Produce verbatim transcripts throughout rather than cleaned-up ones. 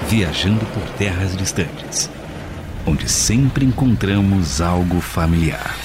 viajando por terras distantes, onde sempre encontramos algo familiar.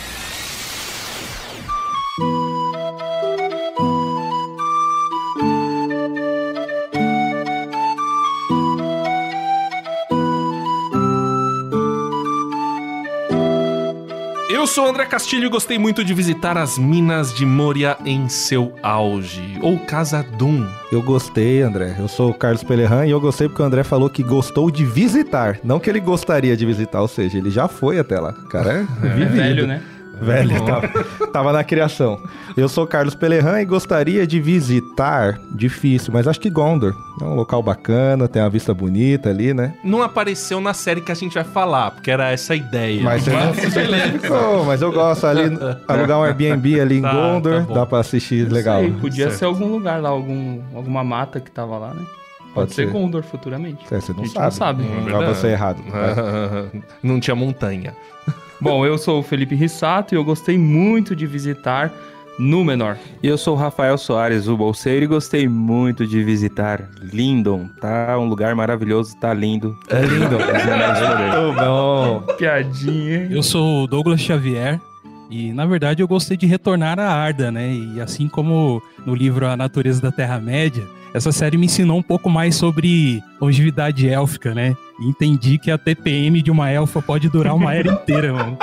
Eu sou o André Castilho e gostei muito de visitar as Minas de Moria em seu auge, ou Casa Dum. Eu gostei, André. Eu sou o Carlos Pelerran e eu gostei porque o André falou que gostou de visitar, não que ele gostaria de visitar, ou seja, ele já foi até lá. Cara, é, é velho, né? Velho, tava, tava na criação. Eu sou o Carlos Pelerran e gostaria de visitar, difícil, mas acho que Gondor. É um local bacana, tem uma vista bonita ali, né? Não apareceu na série que a gente vai falar, porque era essa a ideia. Mas você não ficou, mas eu gosto ali, alugar um Airbnb ali em tá, Gondor, tá dá pra assistir, não legal. Sei, podia certo. ser algum lugar lá, algum, alguma mata que tava lá, né? Pode, Pode ser. ser Gondor futuramente. É, você não a gente sabe. não sabe. Hum, não você é errado. Não tinha montanha. Bom, eu sou o Felipe Rissato e eu gostei muito de visitar Númenor. E eu sou o Rafael Soares, o bolseiro, e gostei muito de visitar Lindon. Tá um lugar maravilhoso, tá lindo. É lindo. Muito bom. Piadinha. Eu sou o Douglas Xavier e, na verdade, eu gostei de retornar a Arda, né? E assim como no livro A Natureza da Terra-média, essa série me ensinou um pouco mais sobre longevidade élfica, né? E entendi que a T P M de uma elfa pode durar uma era inteira, mano.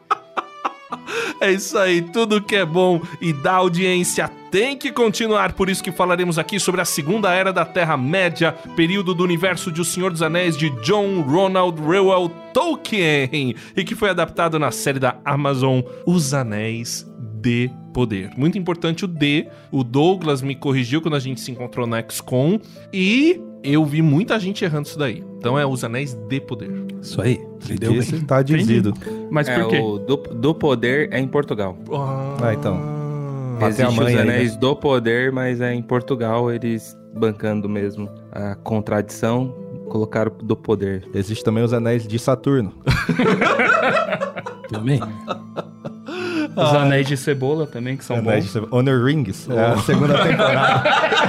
É isso aí, tudo que é bom e dá audiência tem que continuar, por isso que falaremos aqui sobre a Segunda Era da Terra-média, período do universo de O Senhor dos Anéis de John Ronald Reuel Tolkien, e que foi adaptado na série da Amazon Os Anéis de Poder. Muito importante o D, o Douglas me corrigiu quando a gente se encontrou na X COM, e eu vi muita gente errando isso daí. Então é Os Anéis de Poder. Isso aí. Entendeu? Esse tá dizido. Mas é, por quê? O do, do Poder é em Portugal. Ah, ah então. Existe a mãe Os Anéis aí, né? do Poder, mas é em Portugal, eles bancando mesmo a contradição, colocaram do Poder. Existe também Os Anéis de Saturno. Também. Os ah, Anéis de Cebola também, que são Anéis bons. De Cebola. Honor Rings, oh. É a segunda temporada.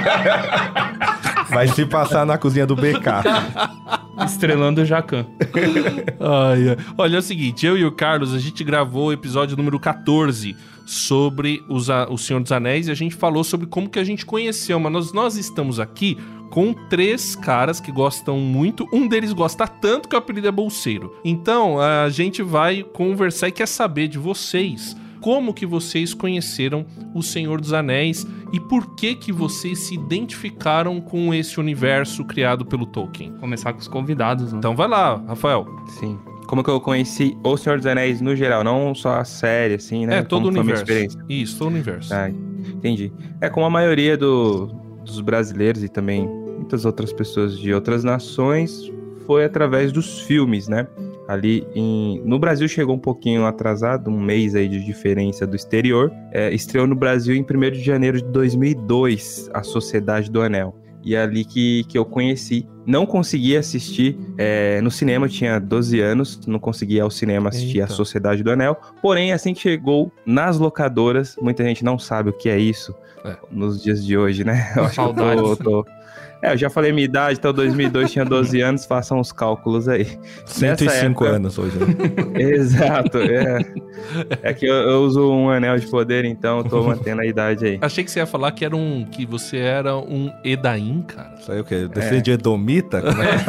Vai se passar na cozinha do B K. Estrelando o Jacan. Ai, ai. Olha, é o seguinte, eu e o Carlos, a gente gravou o episódio número catorze sobre os, a, o Senhor dos Anéis e a gente falou sobre como que a gente conheceu, mas nós, nós estamos aqui com três caras que gostam muito, um deles gosta tanto que o apelido é Bolseiro. Então, a gente vai conversar e quer saber de vocês como que vocês conheceram o Senhor dos Anéis e por que que vocês se identificaram com esse universo criado pelo Tolkien. Começar com os convidados, né? Então vai lá, Rafael. Sim. Como que eu conheci o Senhor dos Anéis no geral, não só a série, assim, né? É, todo como o universo. Foi a minha experiência. Isso, todo o universo. Ah, entendi. É como a maioria do, dos brasileiros e também muitas outras pessoas de outras nações, foi através dos filmes, né? Ali em... no Brasil chegou um pouquinho atrasado, um mês aí de diferença do exterior. É, estreou no Brasil em primeiro de janeiro de dois mil e dois, A Sociedade do Anel. E é ali que, que eu conheci. Não consegui assistir é, no cinema, eu tinha doze anos, não consegui ir ao cinema assistir Eita. A Sociedade do Anel. Porém, assim que chegou nas locadoras, muita gente não sabe o que é isso é. nos dias de hoje, né? Eu acho Saudades. que eu tô... tô... É, eu já falei minha idade, então dois mil e dois tinha doze anos, façam os cálculos aí. cento e cinco época... anos hoje, né? Exato, é. É que eu, eu uso um anel de poder, então eu tô mantendo a idade aí. Achei que você ia falar que, era um, que você era um Edain, cara. Isso aí o quê? Descende de Edomita? Como é?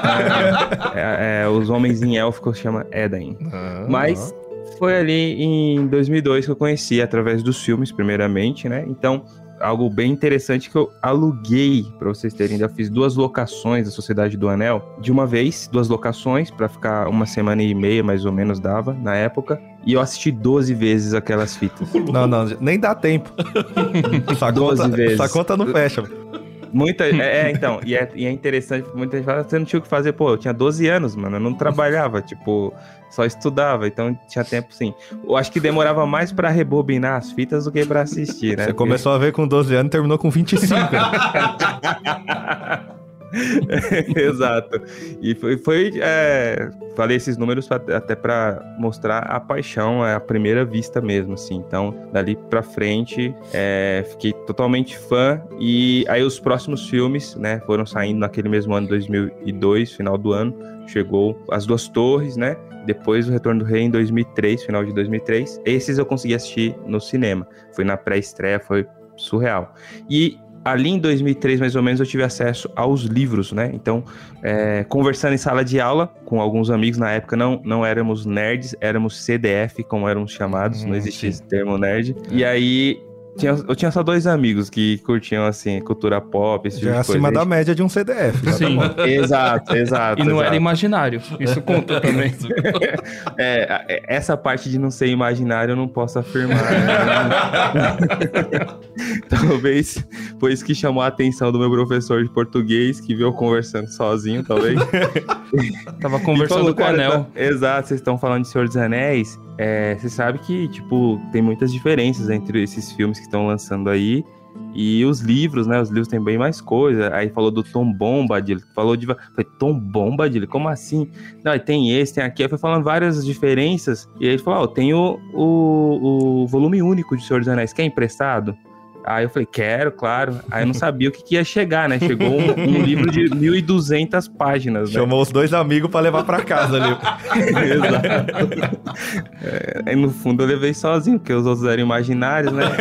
É, é, é, os homens em élfico chamam Edain. Ah, Mas ah. foi ali em dois mil e dois que eu conheci, através dos filmes, primeiramente, né? Então... algo bem interessante que eu aluguei, pra vocês terem ideia. Eu fiz duas locações da Sociedade do Anel, de uma vez, duas locações, pra ficar uma semana e meia, mais ou menos, dava, na época. E eu assisti doze vezes aquelas fitas. Não, não, nem dá tempo. Essa doze conta, vezes. Essa conta não fecha. Muita, é, é, então, e é, e é interessante, muita gente fala, você não tinha o que fazer, pô, eu tinha doze anos, mano, eu não trabalhava, tipo, só estudava, então tinha tempo sim. Eu acho que demorava mais pra rebobinar as fitas do que pra assistir, né? Você começou a ver com doze anos e terminou com vinte e cinco. Exato. E foi, foi é, falei esses números pra, até para mostrar a paixão, é a primeira vista mesmo, assim. Então, dali pra frente, é, fiquei totalmente fã. E aí os próximos filmes, né, foram saindo naquele mesmo ano, dois mil e dois, final do ano. Chegou As Duas Torres, né? Depois o Retorno do Rei em dois mil e três, final de dois mil e três. Esses eu consegui assistir no cinema. Foi na pré-estreia, foi surreal. E ali em dois mil e três, mais ou menos, eu tive acesso aos livros, né? Então, é, conversando em sala de aula com alguns amigos, na época não, não éramos nerds, éramos C D F, como éramos chamados, hum, não existia esse termo nerd. É. E aí, tinha, eu tinha só dois amigos que curtiam, assim, cultura pop, esse tipo já de acima coisa. da média de um C D F. Sim. Tá exato, exato. E não exato. era imaginário, isso conta também. É, essa parte de não ser imaginário eu não posso afirmar. Né? Talvez foi isso que chamou a atenção do meu professor de português, que viu eu conversando sozinho, talvez. Tava conversando falou, com o Anel. Tá, exato, vocês estão falando de Senhor dos Anéis. É, você sabe que, tipo, tem muitas diferenças entre esses filmes que estão lançando aí e os livros, né? Os livros têm bem mais coisa. Aí falou do Tom Bombadil, falou de... Falei, Tom Bombadil? Como assim? Não, tem esse, tem aqui. Aí foi falando várias diferenças. E aí ele falou, ó, oh, tem o, o, o volume único de Senhor dos Anéis, quer emprestado? Aí eu falei, quero, claro. Aí eu não sabia o que, que ia chegar, né? Chegou um, um livro de mil e duzentas páginas, né? Chamou os dois amigos pra levar pra casa ali. Exato. É, aí no fundo eu levei sozinho, porque os outros eram imaginários, né?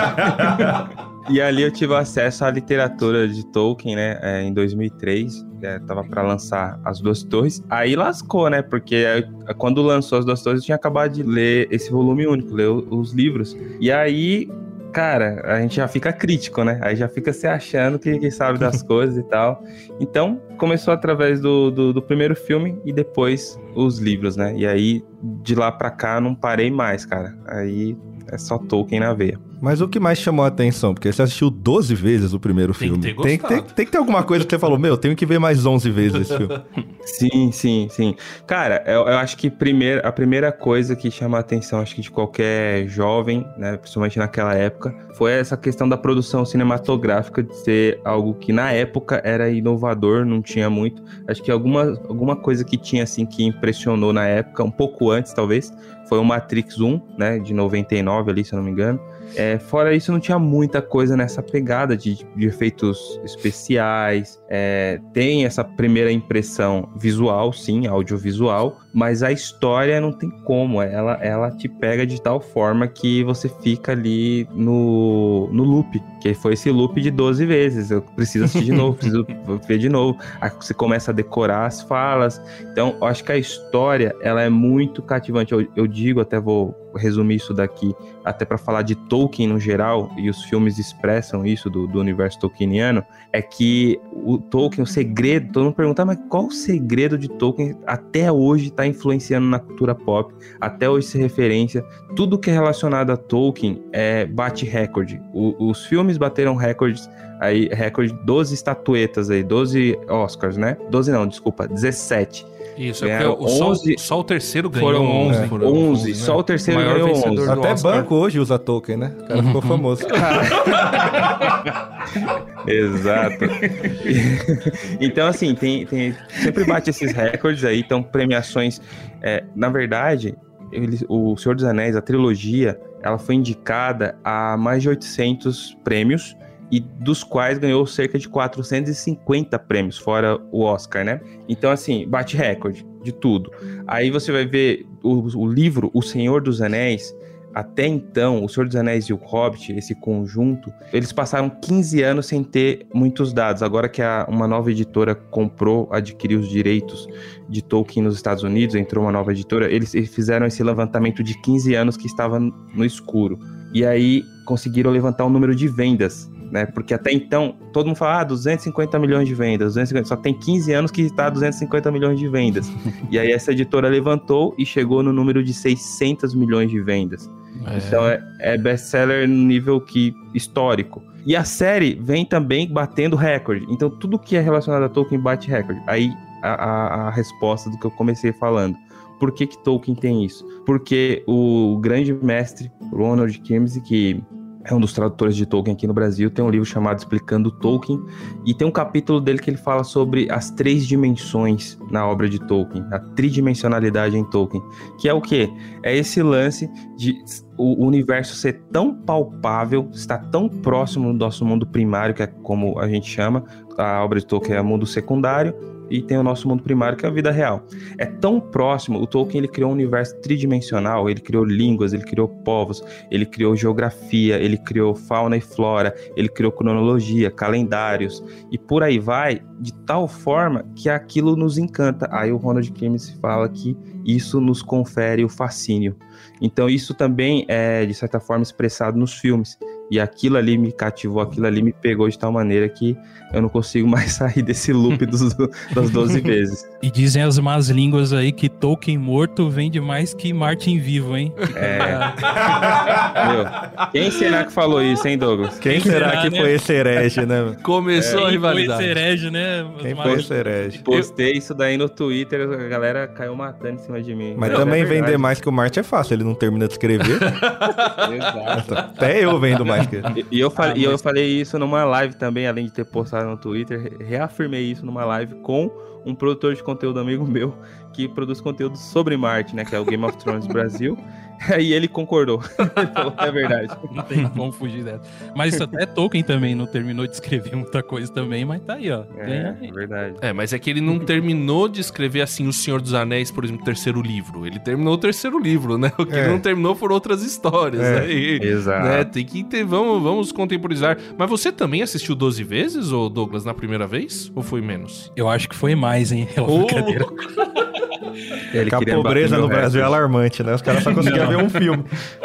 Aí... E ali eu tive acesso à literatura de Tolkien, né? É, em dois mil e três, é, tava pra lançar As Duas Torres. Aí lascou, né? Porque é, quando lançou As Duas Torres, eu tinha acabado de ler esse volume único, ler os livros. E aí... Cara, a gente já fica crítico, né? Aí já fica se achando que, que sabe das coisas e tal. Então, começou através do, do, do primeiro filme e depois os livros, né? E aí, de lá pra cá, não parei mais, cara. Aí é só Tolkien na veia. Mas o que mais chamou a atenção? Porque você assistiu doze vezes o primeiro tem filme. Que ter tem, tem, tem que ter alguma coisa que você falou, meu, tenho que ver mais onze vezes esse filme. Sim, sim, sim. Cara, eu, eu acho que primeir, a primeira coisa que chama a atenção, acho que de qualquer jovem, né, principalmente naquela época, foi essa questão da produção cinematográfica, de ser algo que na época era inovador, não tinha muito. Acho que alguma, alguma coisa que tinha, assim, que impressionou na época, um pouco antes, talvez, foi o Matrix um, né, de noventa e nove ali, se eu não me engano. É, fora isso, não tinha muita coisa nessa pegada de, de efeitos especiais. É, tem essa primeira impressão visual, sim, audiovisual, mas a história não tem como. Ela, ela te pega de tal forma que você fica ali no, no loop, que foi esse loop de doze vezes. Eu preciso assistir de novo, preciso ver de novo. Aí você começa a decorar as falas. Então, eu acho que a história, ela é muito cativante. Eu, eu digo, até vou resumir isso daqui, até para falar de Tolkien no geral, e os filmes expressam isso do, do universo tolkieniano, é que o Tolkien, o segredo, todo mundo pergunta, mas qual o segredo de Tolkien até hoje está influenciando na cultura pop, até hoje se referência, tudo que é relacionado a Tolkien é, bate recorde. O, os filmes bateram recordes, aí, recorde doze estatuetas aí, doze Oscars, né? doze não, desculpa, dezessete. Isso, é porque o, só, onze, só o terceiro ganhou. Foram onze, é. foram onze, né? só o terceiro Maior ganhou vencedor onze. do Até Oscar. banco hoje usa Tolkien, né? O cara ficou famoso. Exato. Então, assim, tem, tem, sempre bate esses recordes aí, então premiações... É, na verdade, ele, o Senhor dos Anéis, a trilogia, ela foi indicada a mais de oitocentos prêmios, e dos quais ganhou cerca de quatrocentos e cinquenta prêmios, fora o Oscar, né? Então, assim, bate recorde de tudo. Aí você vai ver o, o livro O Senhor dos Anéis. Até então, O Senhor dos Anéis e o Hobbit, esse conjunto, eles passaram quinze anos sem ter muitos dados. Agora que a, uma nova editora comprou, adquiriu os direitos de Tolkien nos Estados Unidos, entrou uma nova editora, eles, eles fizeram esse levantamento de quinze anos que estava no escuro. E aí conseguiram levantar o número de vendas, né? Porque até então, todo mundo fala, ah, duzentos e cinquenta milhões de vendas, duzentos e cinquenta, só tem quinze anos que está duzentos e cinquenta milhões de vendas. E aí essa editora levantou e chegou no número de seiscentos milhões de vendas. É. Então é, é best-seller no nível que, histórico. E a série vem também batendo recorde. Então tudo que é relacionado a Tolkien bate recorde. Aí a, a, a resposta do que eu comecei falando. Por que que Tolkien tem isso? Porque o grande mestre, Ronald Kimsey, que é um dos tradutores de Tolkien aqui no Brasil, tem um livro chamado Explicando Tolkien, e tem um capítulo dele que ele fala sobre as três dimensões na obra de Tolkien, a tridimensionalidade em Tolkien, que é o quê? É esse lance de o universo ser tão palpável, estar tão próximo do nosso mundo primário, que é como a gente chama, a obra de Tolkien é o mundo secundário, e tem o nosso mundo primário, que é a vida real. É tão próximo, o Tolkien ele criou um universo tridimensional, ele criou línguas, ele criou povos, ele criou geografia, ele criou fauna e flora, ele criou cronologia, calendários, e por aí vai, de tal forma que aquilo nos encanta. Aí o Ronald Kimes fala que isso nos confere o fascínio. Então isso também é, de certa forma, expressado nos filmes. E aquilo ali me cativou, aquilo ali me pegou de tal maneira que eu não consigo mais sair desse loop dos, das doze vezes. E dizem as más línguas aí que Tolkien morto vende mais que Martin vivo, hein? É. Meu, quem será que falou isso, hein, Douglas? Quem, Quem será, será que né? foi esse herege, né? Começou é, a rivalidade. Quem foi esse herege, né? Quem foi esse herege? Postei isso daí no Twitter, a galera caiu matando em cima de mim. Mas não, também é vender mais que o Martin é fácil, ele não termina de escrever. Exato. Até eu vendo mais que ele. E eu, falei, ah, e mas... eu falei isso numa live também, além de ter postado no Twitter, reafirmei isso numa live com um produtor de conteúdo amigo meu, que produz conteúdo sobre Marte, né, que é o Game of Thrones Brasil. Aí ele concordou. Ele falou que é verdade. Não tem como fugir dessa. Mas até Tolkien também não terminou de escrever muita coisa também, mas tá aí, ó. É, é verdade. É, mas é que ele não terminou de escrever, assim, O Senhor dos Anéis, por exemplo, o terceiro livro. Ele terminou o terceiro livro, né? O que é. ele não terminou foram outras histórias. É. Aí, Exato. Né? Tem que ter, vamos, vamos contemporizar. Mas você também assistiu doze vezes, ô Douglas, na primeira vez? Ou foi menos? Eu acho que foi mais, hein? É uma Oh. brincadeira. Ele a pobreza no Brasil é alarmante, né? Os caras só conseguiam ver um filme.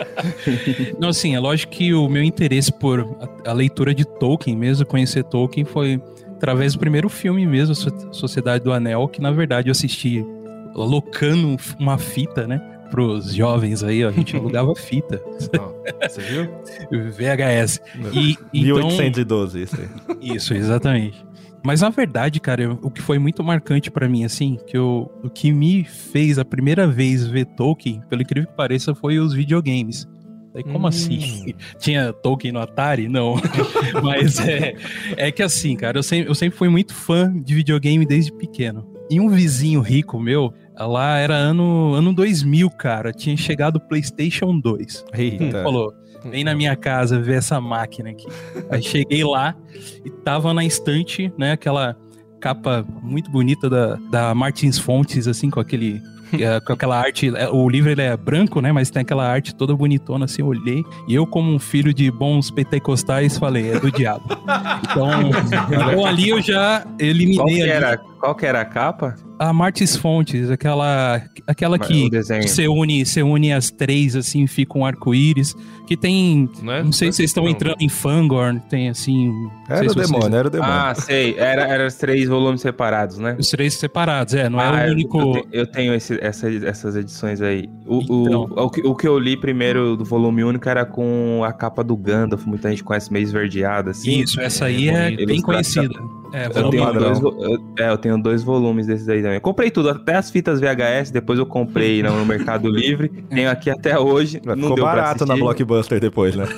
Não, assim, é lógico que o meu interesse por a, a leitura de Tolkien mesmo, conhecer Tolkien, foi através do primeiro filme mesmo, Sociedade do Anel, que na verdade eu assisti alocando uma fita, né? Pros jovens aí, ó, a gente alugava fita. Oh, você viu? V H S. E, mil então... oitocentos e doze, isso aí. Isso, exatamente. Mas na verdade, cara, eu, o que foi muito marcante pra mim, assim, que eu, o que me fez a primeira vez ver Tolkien, pelo incrível que pareça, foi os videogames. Aí, como hum. assim? Tinha Tolkien no Atari? Não. Mas é, é que assim, cara, eu sempre, eu sempre fui muito fã de videogame desde pequeno. E um vizinho rico meu, lá era ano, ano dois mil, cara, tinha chegado o PlayStation dois. Eita. Ele falou, vem na minha casa ver essa máquina aqui. Aí cheguei lá e tava na estante, né, aquela capa muito bonita da, da Martins Fontes, assim, com aquele... com aquela arte, o livro ele é branco, né, mas tem aquela arte toda bonitona, assim, eu olhei, e eu como um filho de bons pentecostais falei, é do diabo. Então, então ali eu já eliminei... Qual que ali. era, qual que era a capa? A Martins Fontes, aquela, aquela que você une, você une as três, assim, fica um arco-íris, que tem, não, é? não sei não se vocês estão entrando em Fangorn, tem assim... Era o demônio, vocês... era o demônio. Ah, sei, era, era os três volumes separados, né? Os três separados, é, não ah, é o único... Eu, te, eu tenho esse, essa, essas edições aí. O, então... o, o, que, o que eu li primeiro do volume único era com a capa do Gandalf, muita gente conhece meio esverdeada, assim. Isso, essa aí é, é bem conhecida. É, eu, tenho dois, eu, é, eu tenho dois volumes desses aí também. Eu comprei tudo, até as fitas V H S, depois eu comprei no Mercado Livre. Tenho aqui até hoje. Ficou não deu barato na Blockbuster depois, né?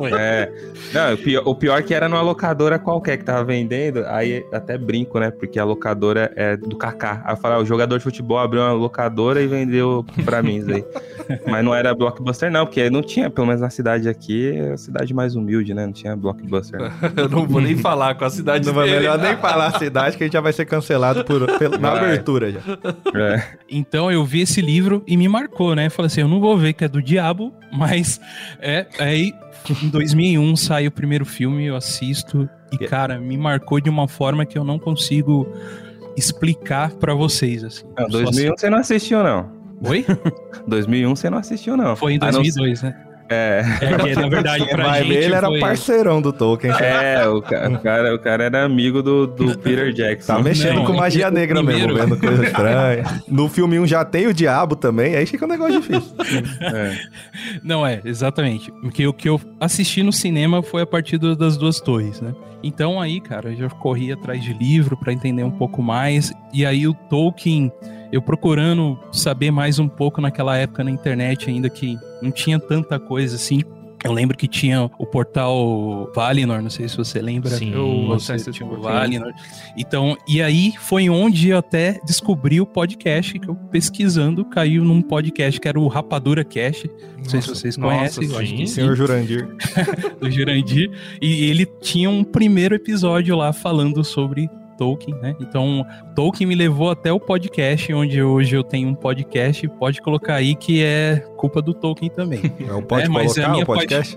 É. Não, o pior, o pior que era numa locadora qualquer que tava vendendo, aí até brinco, né? Porque a locadora é do Kaká. Aí eu falei, ah, o jogador de futebol abriu uma locadora e vendeu pra mim isso aí. Mas não era Blockbuster não, porque não tinha, pelo menos na cidade aqui, é a cidade mais humilde, né? Não tinha Blockbuster. Né? Eu não vou nem falar com a cidade não dele. Melhor nem falar a cidade que a gente já vai ser cancelado por, pela, na abertura já. É. Então eu vi esse livro e me marcou, né? Falei assim, eu não vou ver que é do diabo, mas é aí em dois mil e um sai o primeiro filme, eu assisto e cara, me marcou de uma forma que eu não consigo explicar pra vocês, assim. Não, dois mil e um você não assistiu não. Oi? dois mil e um você não assistiu não. Foi em dois mil e dois, né? É. É que, na verdade, pra Vai gente ver, ele era foi... parceirão do Tolkien. É, o cara, o cara, o cara era amigo do, do Peter Jackson. Tá mexendo Não, com magia negra primeiro... mesmo, vendo coisa estranha. No filme um já tem o diabo também, aí fica um negócio difícil. É. Não, é, exatamente. Porque o que eu assisti no cinema foi a partir do, das Duas Torres, né? Então aí, cara, eu já corri atrás de livro pra entender um pouco mais. E aí o Tolkien... Eu procurando saber mais um pouco naquela época na internet ainda que não tinha tanta coisa assim. Eu lembro que tinha o portal Valinor, não sei se você lembra. Sim, eu você acesso tinha o o portal. Valinor. Então, e aí foi onde eu até descobri o podcast, que eu pesquisando caiu num podcast que era o Rapadura Cast. Não sei se vocês nossa, conhecem, eu acho sim. que sim, Senhor Jurandir. do Jurandir. E ele tinha um primeiro episódio lá falando sobre Tolkien, né? Então, Tolkien me levou até o podcast, onde hoje eu tenho um podcast. Pode colocar aí que é culpa do Tolkien também. É o Pode É, mas a Colocar, minha o podcast?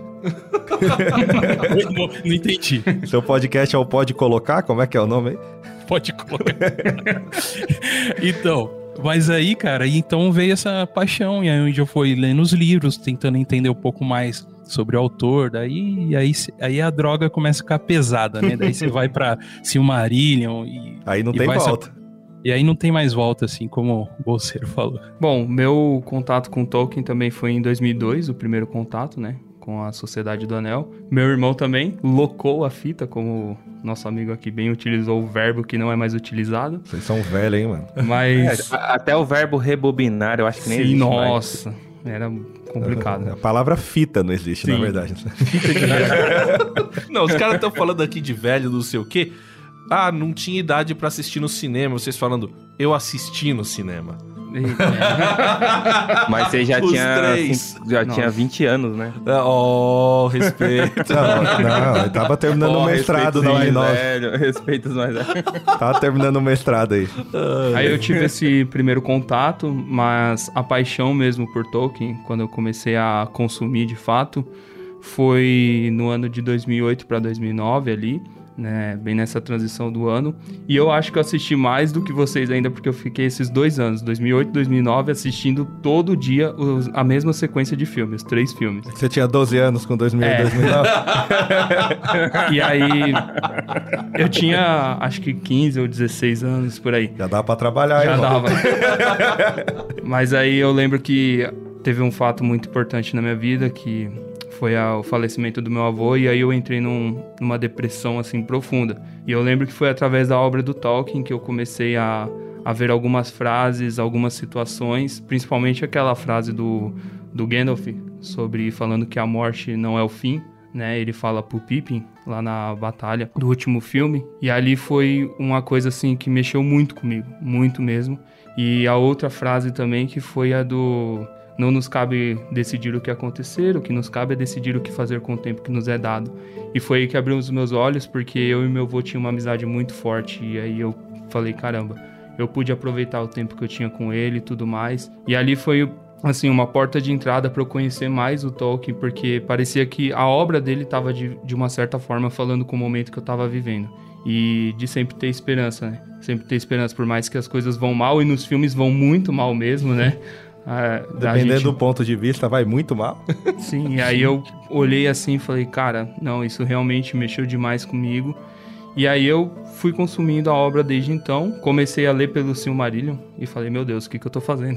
não, não entendi. Seu podcast é o Pode Colocar? Como é que é o nome aí? Pode colocar. Então, mas aí, cara, então veio essa paixão, e aí onde eu fui lendo os livros, tentando entender um pouco mais sobre o autor, daí e aí, aí a droga começa a ficar pesada, né? Daí você vai pra Silmarillion e... Aí não e tem vai volta. sa- E aí não tem mais volta, assim, como o Bolseiro falou. Bom, meu contato com Tolkien também foi em dois mil e dois, o primeiro contato, né? Com a Sociedade do Anel. Meu irmão também locou a fita, como nosso amigo aqui bem utilizou o verbo que não é mais utilizado. Vocês são velhos, hein, mano? Mas... É, a- até o verbo rebobinar, eu acho que nem Sim, existe mais. nossa, era complicado. A palavra fita não existe, Sim. na verdade. Não, os caras estão falando aqui de velho, não sei o quê. Ah, não tinha idade pra assistir no cinema. Vocês falando, eu assisti no cinema. Mas você já Os tinha, três. assim, já Nossa. tinha vinte anos, né? Ah, Oh, respeito. Não, não, ele tava terminando o Ó, mestrado respeita na os mais Uninove. velhos, respeita os mais velhos. Tava terminando o mestrado aí. Aí eu tive esse primeiro contato, mas a paixão mesmo por Tolkien, quando eu comecei a consumir de fato, foi no ano de dois mil e oito para dois mil e nove ali, né, bem nessa transição do ano. E eu acho que eu assisti mais do que vocês ainda, porque eu fiquei esses dois anos, dois mil e oito e dois mil e nove, assistindo todo dia os- a mesma sequência de filmes, três filmes. Você tinha doze anos com dois mil e É. dois mil e nove? E aí, eu tinha acho que quinze ou dezesseis anos, por aí. Já dá pra trabalhar, Já hein, irmão? dava. Mas aí eu lembro que teve um fato muito importante na minha vida, que foi a- o falecimento do meu avô, e aí eu entrei num- numa depressão, assim, profunda. E eu lembro que foi através da obra do Tolkien que eu comecei a, a ver algumas frases, algumas situações, principalmente aquela frase do, do Gandalf, sobre falando que a morte não é o fim, né? Ele fala pro Pippin, lá na batalha do último filme, e ali foi uma coisa, assim, que mexeu muito comigo, muito mesmo. E a outra frase também, que foi a do... Não nos cabe decidir o que acontecer, o que nos cabe é decidir o que fazer com o tempo que nos é dado. E foi aí que abriu os meus olhos, porque eu e meu avô tinham uma amizade muito forte. E aí eu falei, caramba, eu pude aproveitar o tempo que eu tinha com ele e tudo mais. E ali foi, assim, uma porta de entrada para eu conhecer mais o Tolkien, porque parecia que a obra dele estava, de, de uma certa forma, falando com o momento que eu estava vivendo. E de sempre ter esperança, né? Sempre ter esperança, por mais que as coisas vão mal, e nos filmes vão muito mal mesmo, né? Ah, da Dependendo gente- do ponto de vista, vai muito mal. Sim, e aí eu olhei assim e falei, cara, não, isso realmente mexeu demais comigo. E aí eu fui consumindo a obra desde então, comecei a ler pelo Silmarillion e falei, meu Deus, o que que eu tô fazendo?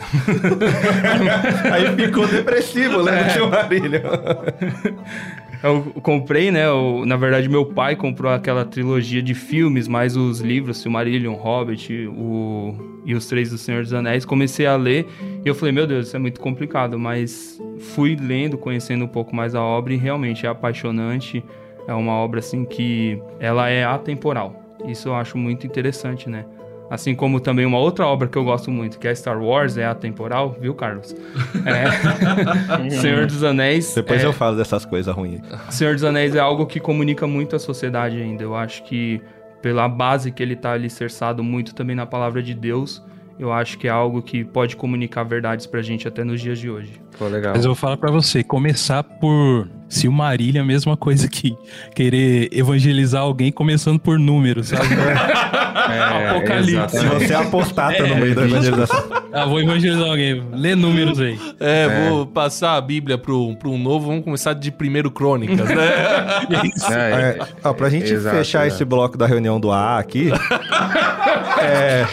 Aí ficou depressivo, né? É. No Silmarillion. Eu comprei, né, o- na verdade meu pai comprou aquela trilogia de filmes, mais os livros, Silmarillion, Hobbit, o... e os Três do Senhor dos Anéis, comecei a ler e eu falei, meu Deus, isso é muito complicado, mas fui lendo, conhecendo um pouco mais a obra e realmente é apaixonante, é uma obra assim que ela é atemporal, isso eu acho muito interessante, né? Assim como também uma outra obra que eu gosto muito, que é Star Wars, é atemporal, viu, Carlos? É. Senhor dos Anéis. Depois é... eu falo dessas coisas ruins. Senhor dos Anéis é algo que comunica muito a sociedade ainda. Eu acho que pela base que ele tá alicerçado muito também na palavra de Deus, eu acho que é algo que pode comunicar verdades pra gente até nos dias de hoje. Pô, legal. Mas eu vou falar pra você, começar por Silmarillion é a mesma coisa que querer evangelizar alguém começando por números, sabe? É, Apocalipse. Se exatamente. você apostata no meio da evangelização. Ah, vou evangelizar alguém, lê números aí. É, vou passar a Bíblia pro, pro um novo, vamos começar de primeiro Crônicas, né? É, É, ó, pra gente exato, fechar é. esse bloco da reunião do A A aqui, é,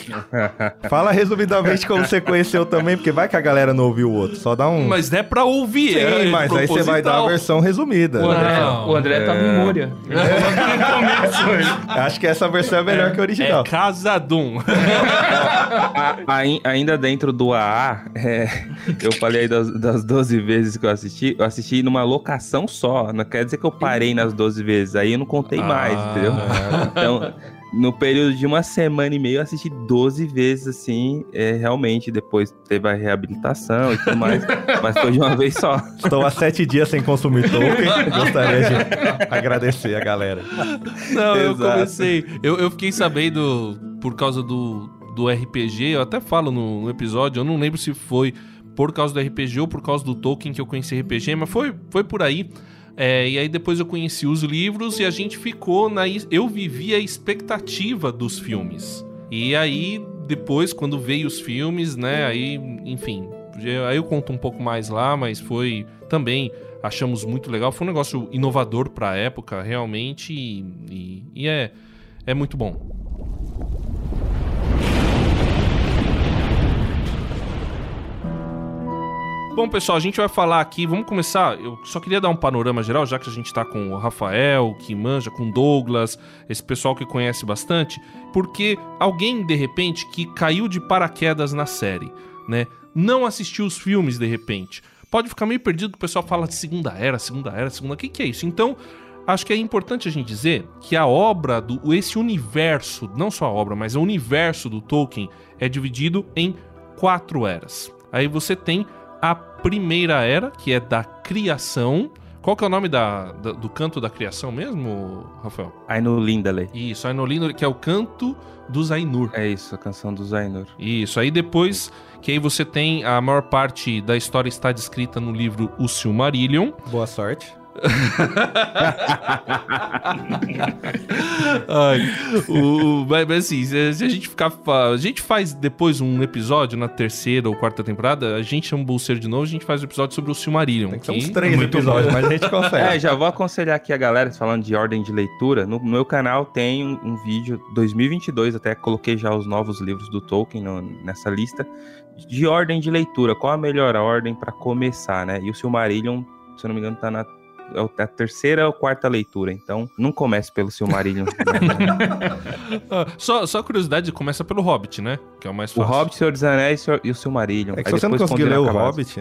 Fala resumidamente como você conheceu também, porque vai que a galera não ouviu o outro. Só dá um... Mas é pra ouvir, Sim, é mas aí você vai dar a versão resumida. O André, Não. o André tava em Múria. Ele falou no começo, ele. Acho que essa versão é melhor que a original. É Casadum. A- ai- ainda dentro do A A, é, eu falei aí das, das doze vezes que eu assisti, eu assisti numa locação só, não quer dizer que eu parei nas doze vezes, aí eu não contei mais, Ah. entendeu? Então, no período de uma semana e meia, eu assisti doze vezes, assim, é, realmente, depois teve a reabilitação e tudo mais, mas foi de uma vez só. Estou há sete dias sem consumir token. Gostaria de agradecer a galera. Não, eu Exato. comecei. Eu, eu fiquei sabendo por causa do, do R P G, eu até falo no, no episódio, eu não lembro se foi por causa do R P G ou por causa do Tolkien que eu conheci R P G, mas foi, foi por aí. É, e aí depois eu conheci os livros e a gente ficou na... Eu vivi a expectativa dos filmes. E aí, depois, quando veio os filmes, né, aí, enfim... Aí eu conto um pouco mais lá, mas foi também... Achamos muito legal. Foi um negócio inovador pra época, realmente, e, e, e é, é muito bom. Bom, pessoal, a gente vai falar aqui, vamos começar, eu só queria dar um panorama geral, já que a gente tá com o Rafael, que manja, com o Douglas, esse pessoal que conhece bastante, porque alguém, de repente, que caiu de paraquedas na série, né, não assistiu os filmes, de repente, pode ficar meio perdido que o pessoal fala de Segunda Era, Segunda Era, Segunda... O que que é isso? Então, acho que é importante a gente dizer que a obra, do esse universo, não só a obra, mas o universo do Tolkien é dividido em quatro eras. Aí você tem a Primeira Era, que é da criação. Qual que é o nome da, da- do canto da criação mesmo, Rafael? Ainu Lindale. Isso, Ainur, que é o canto dos Ainur. É isso, a canção do Zainur. Isso, aí depois, que aí você tem a maior parte da história está descrita no livro O Silmarillion. Boa sorte. Ai, o, mas, mas assim, se, se a gente ficar. fa- A gente faz depois um episódio na terceira ou quarta temporada, a gente chama o Bolseiro de novo, a gente faz um episódio sobre o Silmarillion. Tem que ser que uns três é muito episódios, bom. mas a gente consegue. É, já vou aconselhar aqui a galera, falando de ordem de leitura, no, no meu canal tem um, um vídeo, dois mil e vinte e dois, até coloquei já os novos livros do Tolkien no- nessa lista, de ordem de leitura, qual a melhor ordem pra começar, né? E o Silmarillion, se eu não me engano, tá na é a terceira ou quarta leitura, então não comece pelo Silmarillion. Ah, só, só curiosidade, começa pelo Hobbit, né? Que é o mais O fácil. Hobbit, Senhor dos Anéis e o Silmarillion. É que Aí se você não depois, conseguir quando ler o ele acabar- Hobbit...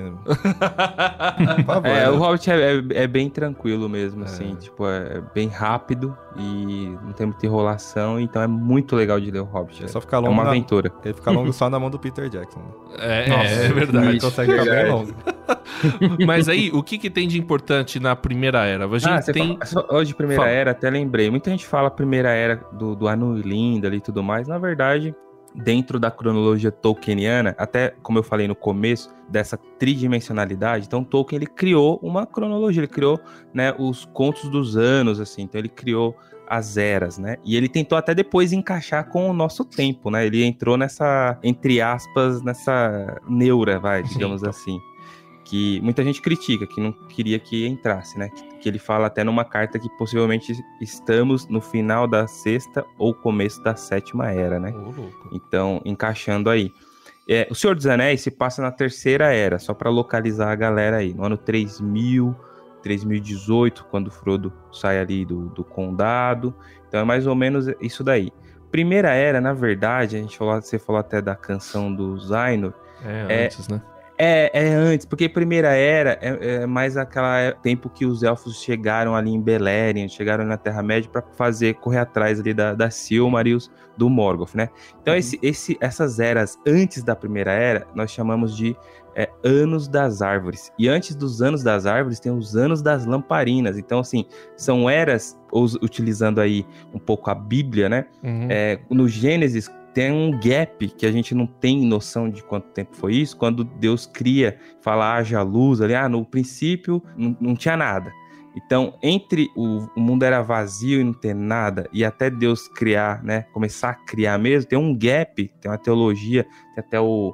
Por favor, É, né? o Hobbit é, é- é bem tranquilo mesmo, assim, tipo, é bem rápido e não tem muita enrolação, então é muito legal de ler o Hobbit. É É, só ficar é longo uma na- aventura. Ele fica longo só na mão do Peter Jackson. É, Nossa, é, é Ele verdade. consegue ficar bem longo. Mas aí, o que, que tem de importante na Primeira Era? A gente Ah, você tem. fala, só- hoje, Primeira Fala. Era, até lembrei. Muita gente fala Primeira Era do, do Anu Lindale e tudo mais. Na verdade, dentro da cronologia tolkieniana, até como eu falei no começo, dessa tridimensionalidade, então Tolkien ele criou uma cronologia, ele criou, né, os contos dos anos, assim, então ele criou as eras, né? E ele tentou até depois encaixar com o nosso tempo, né? Ele entrou nessa, entre aspas, nessa neura, vai, digamos assim. Que muita gente critica, que não queria que entrasse, né? Que, que ele fala até numa carta que possivelmente estamos no final da sexta ou começo da sétima era, né? Ô, louco. Então, encaixando aí. É, o Senhor dos Anéis se passa na terceira era, só para localizar a galera aí. No ano três mil, três mil e dezoito, quando o Frodo sai ali do, do condado. Então é mais ou menos isso daí. Primeira era, na verdade, a gente falou, você falou até da canção do Zainur. É, É, antes, né? É, é antes, porque Primeira Era é, é mais aquela tempo que os elfos chegaram ali em Beleriand, chegaram na Terra-média para fazer, correr atrás ali da, da Silmarils, do Morgoth, né? Então Uhum. esse, esse, essas eras antes da Primeira Era, nós chamamos de é, Anos das Árvores. E antes dos Anos das Árvores tem os Anos das Lamparinas. Então, assim, são eras, us- utilizando aí um pouco a Bíblia, né? Uhum. É, no Gênesis tem um gap que a gente não tem noção de quanto tempo foi isso, quando Deus cria, fala haja luz ali, ah, no princípio não, não tinha nada. Então, entre o, o mundo era vazio e não ter nada, e até Deus criar, né, começar a criar mesmo, tem um gap, tem uma teologia, tem até o,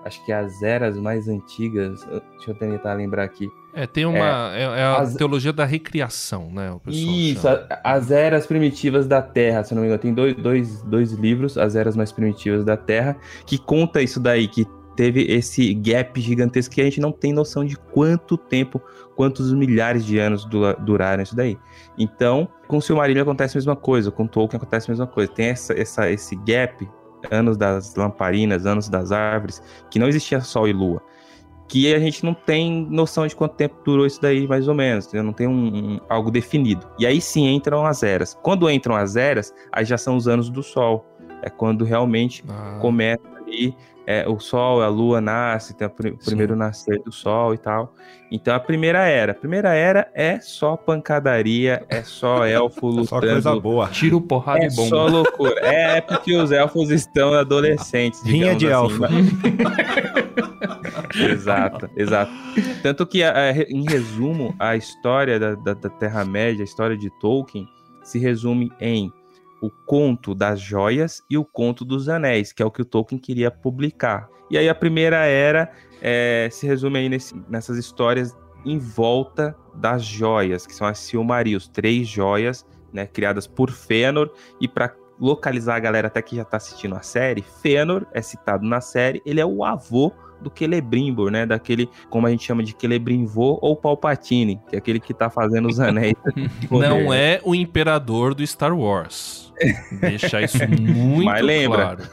acho que as eras mais antigas, deixa eu tentar lembrar aqui. É, tem uma, é, é a as- teologia da recriação, né? O pessoal Isso, chama. a- as eras primitivas da Terra, se eu não me engano, tem dois, dois, dois livros, as eras mais primitivas da Terra, que conta isso daí, que teve esse gap gigantesco que a gente não tem noção de quanto tempo, quantos milhares de anos du- duraram isso daí. Então, com o Silmarillion acontece a mesma coisa, com Tolkien acontece a mesma coisa. Tem essa, essa, esse gap, anos das lamparinas, anos das árvores, que não existia sol e lua. Que a gente não tem noção de quanto tempo durou isso daí, mais ou menos. Entendeu? Não tem um, um- algo definido. E aí sim entram as eras. Quando entram as eras, aí já são os anos do Sol. É quando realmente Ah, começa ali é, o Sol, a Lua nasce, tem o pri- Sim. primeiro nascer do Sol e tal. Então a primeira era. A primeira era é só pancadaria, é só elfo É lutando. só coisa boa. Tiro, porrada É e bomba. só loucura. É, é porque os elfos estão adolescentes. Rinha digamos de assim, elfo. Exato, exato. Tanto que, a- a- em resumo, a história da, da- da Terra-média, a história de Tolkien, se resume em o conto das joias e o conto dos anéis, que é o que o Tolkien queria publicar. E aí a primeira era é, se resume aí nesse- nessas histórias em volta das joias, que são as Silmarils, três joias, né, criadas por Fëanor, e para localizar a galera até que já tá assistindo a série, Fëanor é citado na série, ele é o avô do Celebrimbor, né, daquele, como a gente chama de Celebrimbor ou Palpatine, que é aquele que tá fazendo os anéis. de poder, não né? é o imperador do Star Wars. Deixar isso muito Mas lembra. claro.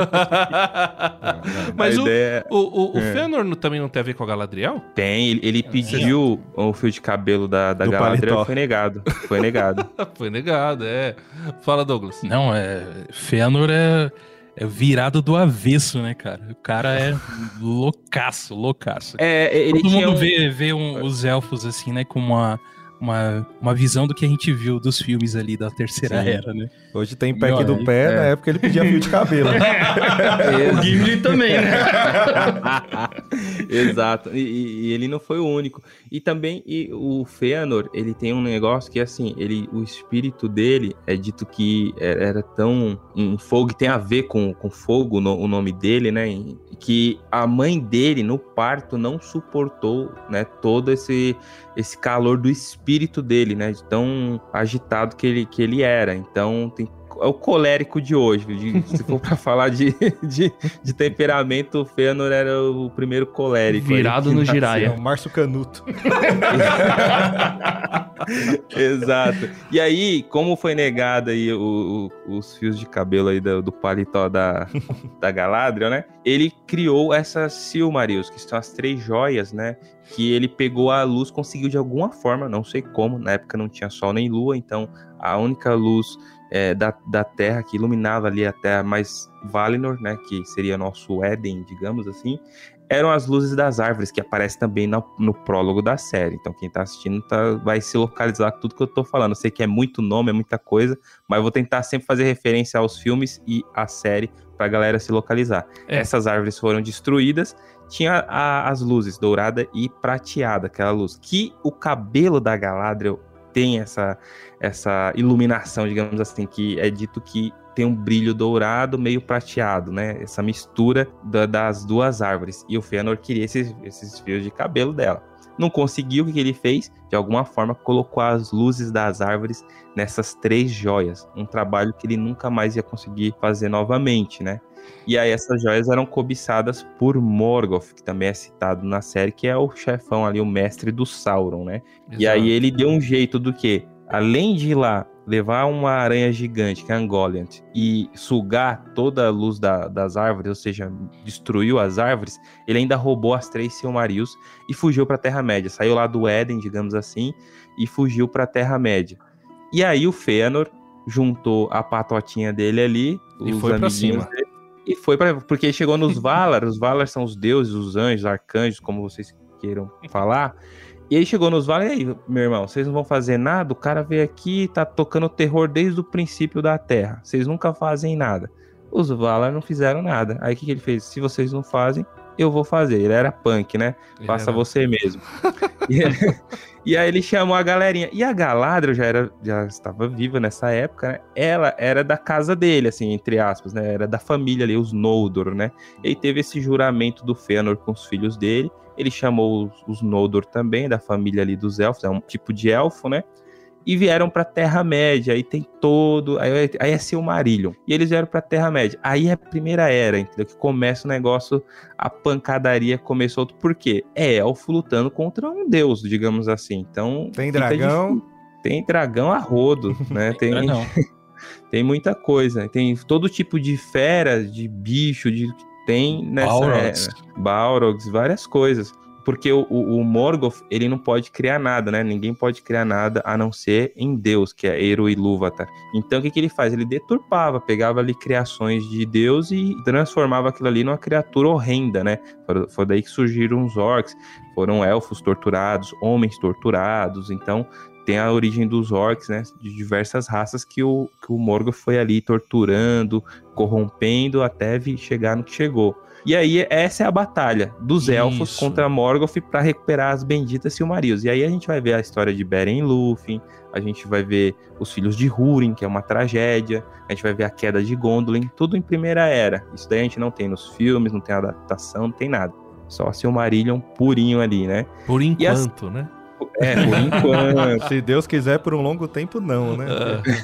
Mas A o, ideia o, o, o É. Fëanor não- também não tem a ver com a Galadriel? tem, ele, ele pediu o fio de cabelo da, da Do Galadriel paletó. e foi negado, foi negado. Foi negado, é. Fala, Douglas. Não, é. Fëanor é, é virado do avesso, né, cara? O cara é loucaço, loucaço. É, ele Todo tinha mundo um- vê, vê um- os elfos assim, né, com uma, uma, uma visão do que a gente viu dos filmes ali da Terceira Sim. Era, né? Hoje tem pack Meu, do aí, pé, é. na época ele pedia fio de cabelo. O Gimli também, né? Exato, e, e- e ele não foi o único. E também e o Fëanor, ele tem um negócio que assim, ele, o espírito dele é dito que era, era tão em fogo, e tem a ver com, com fogo no- o nome dele, né? em- Que a mãe dele no parto não suportou, né? Todo esse esse calor do espírito dele, né? De tão agitado que ele, que ele era. Então tem é o colérico de hoje. de- se for pra falar de, de, de temperamento, o Fëanor era o primeiro colérico. aí Virado que no nasceu. É Jiraiya. o Márcio Canuto. Exato. E aí, como foi negado aí o- o- os fios de cabelo aí do, do paletó da, da Galadriel, né? Ele criou essas Silmarils, que são as três joias, né? Que ele pegou a luz, conseguiu de alguma forma, não sei como, na época não tinha sol nem lua, então a única luz é, da, da Terra que iluminava ali a Terra mais Valinor, né? Que seria nosso Éden, digamos assim, eram as luzes das árvores, que aparece também no, no prólogo da série. Então quem tá assistindo tá, vai se localizar com tudo que eu tô falando. Eu sei que é muito nome, é muita coisa, mas eu vou tentar sempre fazer referência aos filmes e à série pra galera se localizar. É. Essas árvores foram destruídas, tinha a- as luzes, dourada e prateada, aquela luz. Que o cabelo da Galadriel tem essa, essa iluminação, digamos assim, que é dito que tem um brilho dourado, meio prateado, né? Essa mistura da- das duas árvores. E o Fëanor queria esses, esses fios de cabelo dela. Não conseguiu, o que que ele fez? De alguma forma, colocou as luzes das árvores nessas três joias. Um trabalho que ele nunca mais ia conseguir fazer novamente, né? E aí essas joias eram cobiçadas por Morgoth, que também é citado na série, que é o chefão ali, o mestre do Sauron, né? E aí ele deu um jeito do quê? Além de ir lá levar uma aranha gigante, que é a Ungoliant, e sugar toda a luz da- das árvores, ou seja, destruiu as árvores, ele ainda roubou as três Silmarils e fugiu pra Terra-média. Saiu lá do Éden, digamos assim, e fugiu pra Terra-média. E aí o Fëanor juntou a patotinha dele ali, E os foi pra amiguinhos cima. dele, e foi pra... Porque chegou nos Valar, os Valar são os deuses, os anjos, arcanjos, como vocês queiram falar. E aí chegou nos Valar, e aí, meu irmão, vocês não vão fazer nada? O cara veio aqui e tá tocando terror desde o princípio da Terra. Vocês nunca fazem nada. Os Valar não fizeram nada. Aí o que, que ele fez? Se vocês não fazem, eu vou fazer. Ele era punk, né? Ele Faça era- você mesmo. e, e aí ele chamou a galerinha. E a Galadriel já, era, já estava viva nessa época, né? Ela era da casa dele, assim, entre aspas, né? Era da família ali, os Noldor, né? Ele teve esse juramento do Fëanor com os filhos dele. Ele chamou os, os Noldor também, da família ali dos elfos, é um tipo de elfo, né? E vieram pra Terra-média, aí tem todo... Aí, aí é Silmarillion. E eles vieram pra Terra-média. Aí é a Primeira Era, entendeu? Que começa o negócio, a pancadaria começou... Por quê? É elfo lutando contra um deus, digamos assim. Então... Tem fica dragão. difícil. Tem dragão a rodo, né? Tem, Não. tem muita coisa. Tem todo tipo de fera, de bicho, de... Tem nessa Balrogs. era. Balrogs, várias coisas. Porque o, o, o Morgoth, ele não pode criar nada, né? Ninguém pode criar nada a não ser em Deus, que é Eru Ilúvatar. Então, o que, que ele faz? Ele deturpava, pegava ali criações de Deus e transformava aquilo ali numa criatura horrenda, né? Foi, foi daí que surgiram os orcs, foram elfos torturados, homens torturados. Então, tem a origem dos orcs, né? De diversas raças que o, que o Morgoth foi ali torturando, corrompendo, até vir chegar no que chegou. E aí, essa é a batalha dos Isso. elfos contra Morgoth para recuperar as benditas Silmarils. E aí a gente vai ver a história de Beren e Lúthien, a gente vai ver os filhos de Húrin, que é uma tragédia, a gente vai ver a queda de Gondolin, tudo em Primeira Era. Isso daí a gente não tem nos filmes, não tem adaptação, não tem nada. Só Silmarillion purinho ali, né? Por E as- enquanto, né? É, por enquanto. Se Deus quiser, por um longo tempo, não, né?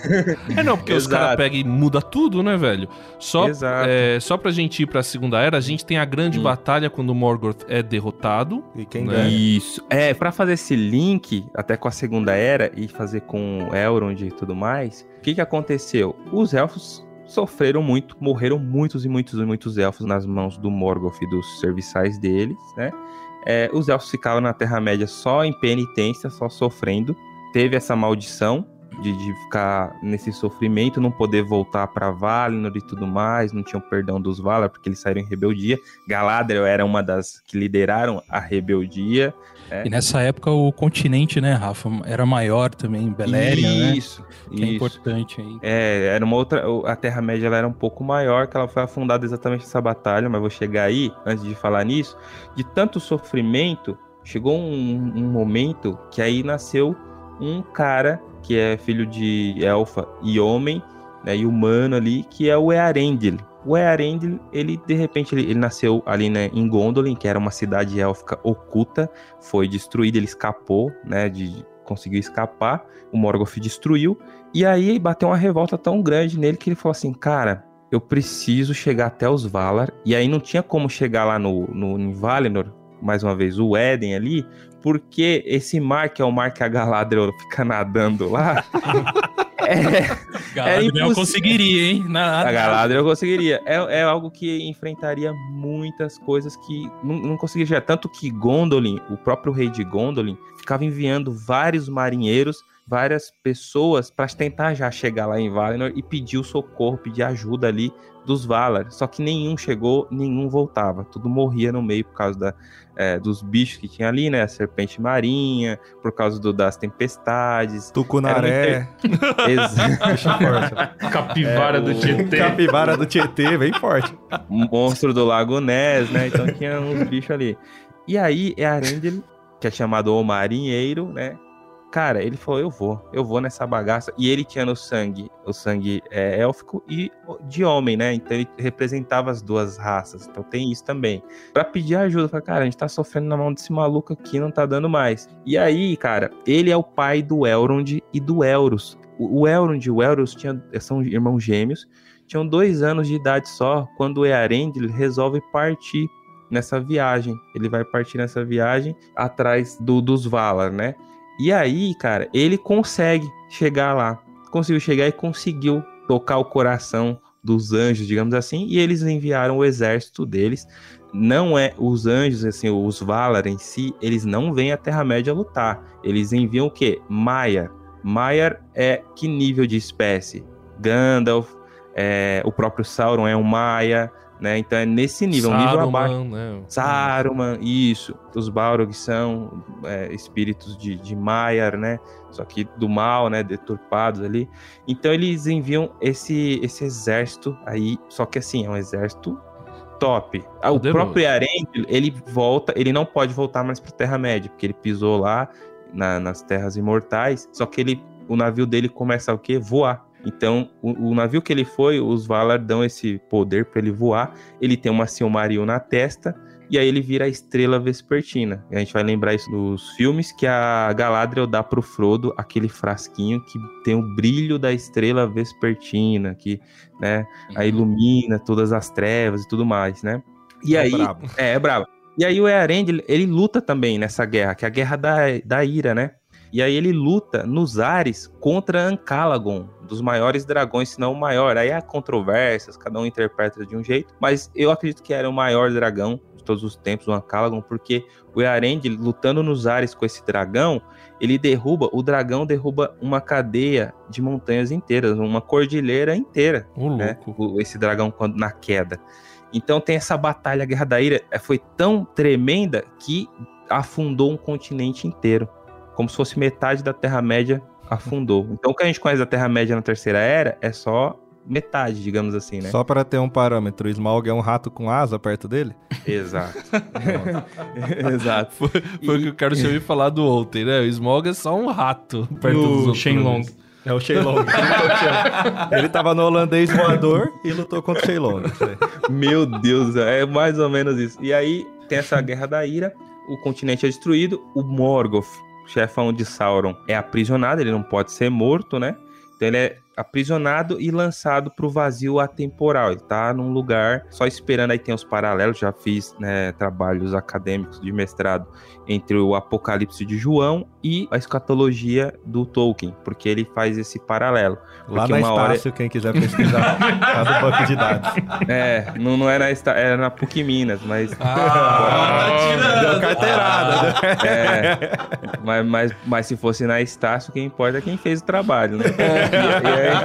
É não, porque os Exato. caras pegam e muda tudo, né, velho? Só, Exato. é, só pra gente ir pra Segunda Era, a gente tem a grande Hum. batalha quando o Morgoth é derrotado. E quem Né? ganha? Isso. É, pra fazer esse link até com a Segunda Era e fazer com Elrond e tudo mais, o que que aconteceu? Os elfos sofreram muito, morreram muitos e muitos e muitos elfos nas mãos do Morgoth e dos serviçais deles, né? É, os elfos ficaram na Terra-média só em penitência, só sofrendo. Teve essa maldição de, de ficar nesse sofrimento, não poder voltar para Valinor e tudo mais, não tinham perdão dos Valar porque eles saíram em rebeldia. Galadriel era uma das que lideraram a rebeldia. É. E nessa época o continente, né, Rafa, era maior também, Beleriand, né? Isso, Que é isso. importante aí. É, era uma outra. A Terra-média ela era um pouco maior, que ela foi afundada exatamente nessa batalha, mas vou chegar aí, antes de falar nisso. De tanto sofrimento, chegou um, um momento que aí nasceu um cara que é filho de elfa e homem, né, e humano ali, que é o Earendil. O Earendil, ele de repente, ele, ele nasceu ali, né, em Gondolin, que era uma cidade élfica oculta, foi destruída, ele escapou, né, de, conseguiu escapar, o Morgoth destruiu, e aí bateu uma revolta tão grande nele que ele falou assim, cara, eu preciso chegar até os Valar, e aí não tinha como chegar lá no, no em Valinor, mais uma vez, o Éden ali, porque esse mar, que é o mar que a Galadriel fica nadando lá, é... Galadriel impossível. conseguiria, hein? Na, A Galadriel conseguiria. É, é algo que enfrentaria muitas coisas que não, não conseguia chegar. Tanto que Gondolin, o próprio rei de Gondolin, ficava enviando vários marinheiros, várias pessoas para tentar já chegar lá em Valinor e pedir o socorro, pedir ajuda ali dos Valar. Só que nenhum chegou, nenhum voltava. Tudo morria no meio por causa da, é, dos bichos que tinha ali, né? A serpente marinha, por causa do, das tempestades. Tucunaré, Exato. Capivara É, do o- Tietê. capivara do Tietê, bem forte. Monstro do Lago Ness, né? Então tinha uns bichos ali. E aí, Earendil, que é chamado o Marinheiro, né? Cara, ele falou, eu vou, eu vou nessa bagaça. E ele tinha no sangue, o sangue é, élfico e de homem, né? Então ele representava as duas raças. Então tem isso também. Pra pedir ajuda, eu falei, cara, a gente tá sofrendo na mão desse maluco aqui, não tá dando mais. E aí, cara, ele é o pai do Elrond e do Elros. O, o Elrond e o Elros tinham, são irmãos gêmeos, tinham dois anos de idade só, quando o Earendil resolve partir nessa viagem. Ele vai partir nessa viagem atrás do, dos Valar, né? E aí, cara, ele consegue chegar lá. Conseguiu chegar e conseguiu tocar o coração dos anjos, digamos assim, e eles enviaram o exército deles. Não é os anjos, assim, os Valar em si, eles não vêm à Terra-média lutar. Eles enviam o quê? Maiar. Maiar é que nível de espécie? Gandalf, é, o próprio Sauron é um Maia, né? Então é nesse nível, um nível abaixo. né? Saruman, isso. Os Balrog são é, espíritos de, de Maiar, né? Só que do mal, né? Deturpados ali. Então eles enviam esse, esse exército aí, só que assim, é um exército top. Ah, o Poderoso. próprio Earendil, ele volta, ele não pode voltar mais pra Terra-média, porque ele pisou lá na- nas Terras Imortais, só que ele, o navio dele começa o quê? Voar. Então, o, o navio que ele foi, os Valar dão esse poder pra ele voar, ele tem uma Silmaril na testa, e aí ele vira a Estrela Vespertina. E a gente vai lembrar isso nos filmes, que a Galadriel dá pro Frodo aquele frasquinho que tem o brilho da Estrela Vespertina, que, né, aí ilumina todas as trevas e tudo mais, né? E É aí... brabo. É, é brabo. E aí o Earendil, ele luta também nessa guerra, que é a Guerra da, da Ira, né? E aí ele luta nos ares contra Ancalagon, dos maiores dragões, se não o maior. Aí há controvérsias, cada um interpreta de um jeito, mas eu acredito que era o maior dragão de todos os tempos, o Ancalagon, porque o Earendil, lutando nos ares com esse dragão, ele derruba, o dragão derruba uma cadeia de montanhas inteiras, uma cordilheira inteira, Ô, né? louco. O- Esse dragão quando na queda. Então tem essa batalha, a Guerra da Ira, eh, foi tão tremenda que afundou um continente inteiro. Como se fosse metade da Terra-média afundou. Então o que a gente conhece da Terra-média na Terceira Era é só metade, digamos assim, né? Só para ter um parâmetro, o Smaug é um rato com asa perto dele? Exato. Exato. Foi, foi o que o Carlos tinha me falado ontem, né? O Smaug é só um rato perto No dos outros. Shenlong. É o Shenlong. Ele tava no holandês voador e lutou contra o Shenlong. Isso aí. Meu Deus, do céu, é mais ou menos isso. E aí tem essa Guerra da Ira, o continente é destruído, o Morgoth, chefão de Sauron, é aprisionado, ele não pode ser morto, né? Então ele é aprisionado e lançado pro vazio atemporal. Ele tá num lugar só esperando, aí tem os paralelos, já fiz, né, trabalhos acadêmicos de mestrado entre o Apocalipse de João e a escatologia do Tolkien, porque ele faz esse paralelo. Lá Porque na uma hora- Estácio, quem quiser pesquisar, tá no banco de dados. É, não, não era, esta- era na PUC Minas, mas... Ah, tá tirando. Deu carteirada, né? É, mas, mas, mas se fosse na Estácio, quem importa é quem fez o trabalho, né? E- e aí-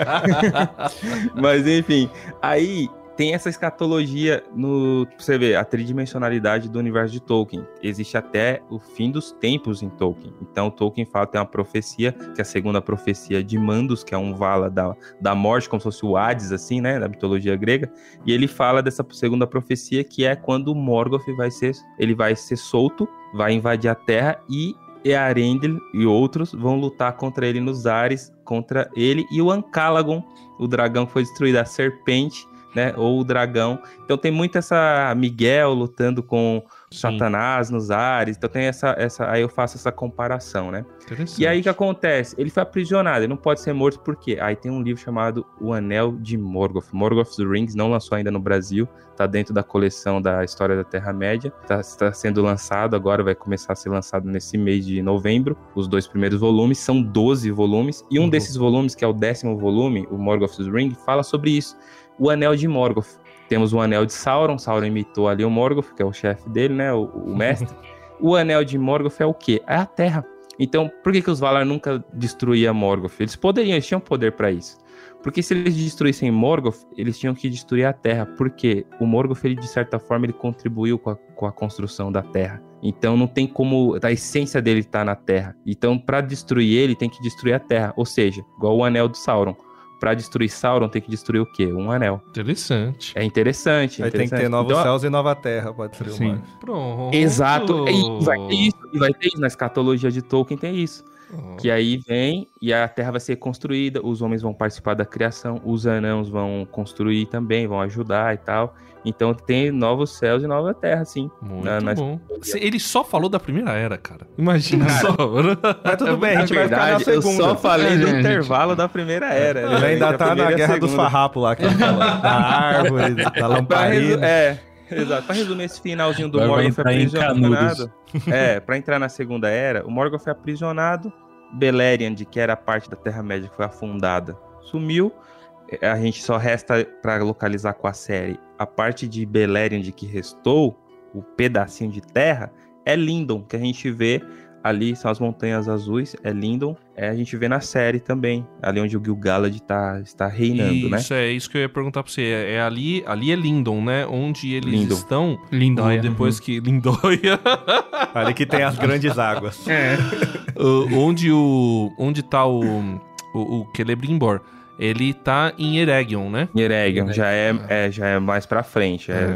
mas enfim, aí tem essa escatologia no... Pra você ver, a tridimensionalidade do universo de Tolkien. Existe até o fim dos tempos em Tolkien. Então Tolkien fala, tem uma profecia, que é a segunda profecia de Mandos, que é um Vala da, da morte, como se fosse o Hades, assim, né? Da mitologia grega. E ele fala dessa segunda profecia, que é quando o Morgoth vai ser... Ele vai ser solto, vai invadir a Terra e Earendil e outros vão lutar contra ele nos ares, contra ele e o Ancalagon, o dragão que foi destruído, a serpente, né, ou o dragão. Então tem muito essa Miguel lutando com Sim. Satanás nos ares, então tem essa, essa, aí eu faço essa comparação, né? Interessante. E aí o que acontece? Ele foi aprisionado, ele não pode ser morto por quê? Aí tem um livro chamado O Anel de Morgoth, Morgoth's Rings, não lançou ainda no Brasil, tá dentro da coleção da História da Terra-média, tá, tá sendo lançado agora, vai começar a ser lançado nesse mês de novembro, os dois primeiros volumes, são doze volumes, e um Uhum. desses volumes, que é o décimo volume, o Morgoth's Ring, fala sobre isso, o Anel de Morgoth. Temos o Anel de Sauron, Sauron imitou ali o Morgoth, que é o chefe dele, né, o, o mestre. O Anel de Morgoth é o quê? É a Terra. Então, por que, que os Valar nunca destruíam Morgoth? Eles poderiam, eles tinham poder pra isso. Porque se eles destruíssem Morgoth, eles tinham que destruir a Terra. Porque o Morgoth, ele, de certa forma, ele contribuiu com a, com a construção da Terra. Então, não tem como... A essência dele tá na Terra. Então, pra destruir ele, tem que destruir a Terra. Ou seja, igual o Anel do Sauron. Pra destruir Sauron, tem que destruir o quê? Um anel. Interessante. É interessante. é Aí tem que interessante. ter novos Então, céus e nova terra pra destruir o Sim. mar. Pronto. Exato. E vai ter isso. E vai ter isso. Na escatologia de Tolkien tem isso. Oh. Que aí vem e a Terra vai ser construída, os homens vão participar da criação, os anãos vão construir também, vão ajudar e tal. Então tem novos céus e nova terra, sim. Muito Na- na- bom. Se- Ele só falou da primeira era, cara. Imagina só. Mas tudo bem, a Na gente vai ficar na verdade, eu segunda. só falei do É, gente. intervalo da primeira era. Ele ainda Entre a tá na primeira e a guerra dos segunda. farrapos lá, que ele falou. Da árvore, da Pra resu- lamparina. É, exato. Pra resumir esse finalzinho do Agora vai Morgoth entrar em aprisionado. É, pra entrar na segunda era, o Morgoth foi aprisionado, Beleriand, que era a parte da Terra-média que foi afundada, sumiu. A gente só resta pra localizar com a série a parte de Beleriand que restou, o pedacinho de terra, é Lindon, que a gente vê ali, são as Montanhas Azuis, é Lindon. É, a gente vê na série também, ali onde o Gil-galad tá, está reinando, né? Isso, é isso que eu ia perguntar pra você. É, é ali, ali é Lindon, né? Onde eles Lindon. estão. Lindóia. Depois que. Lindóia. Ali que tem as grandes águas. É. Uh, onde o. Onde tá o. O, o Celebrimbor. Ele tá em Eregion, né? Eregion já é, é, já é mais pra frente. É,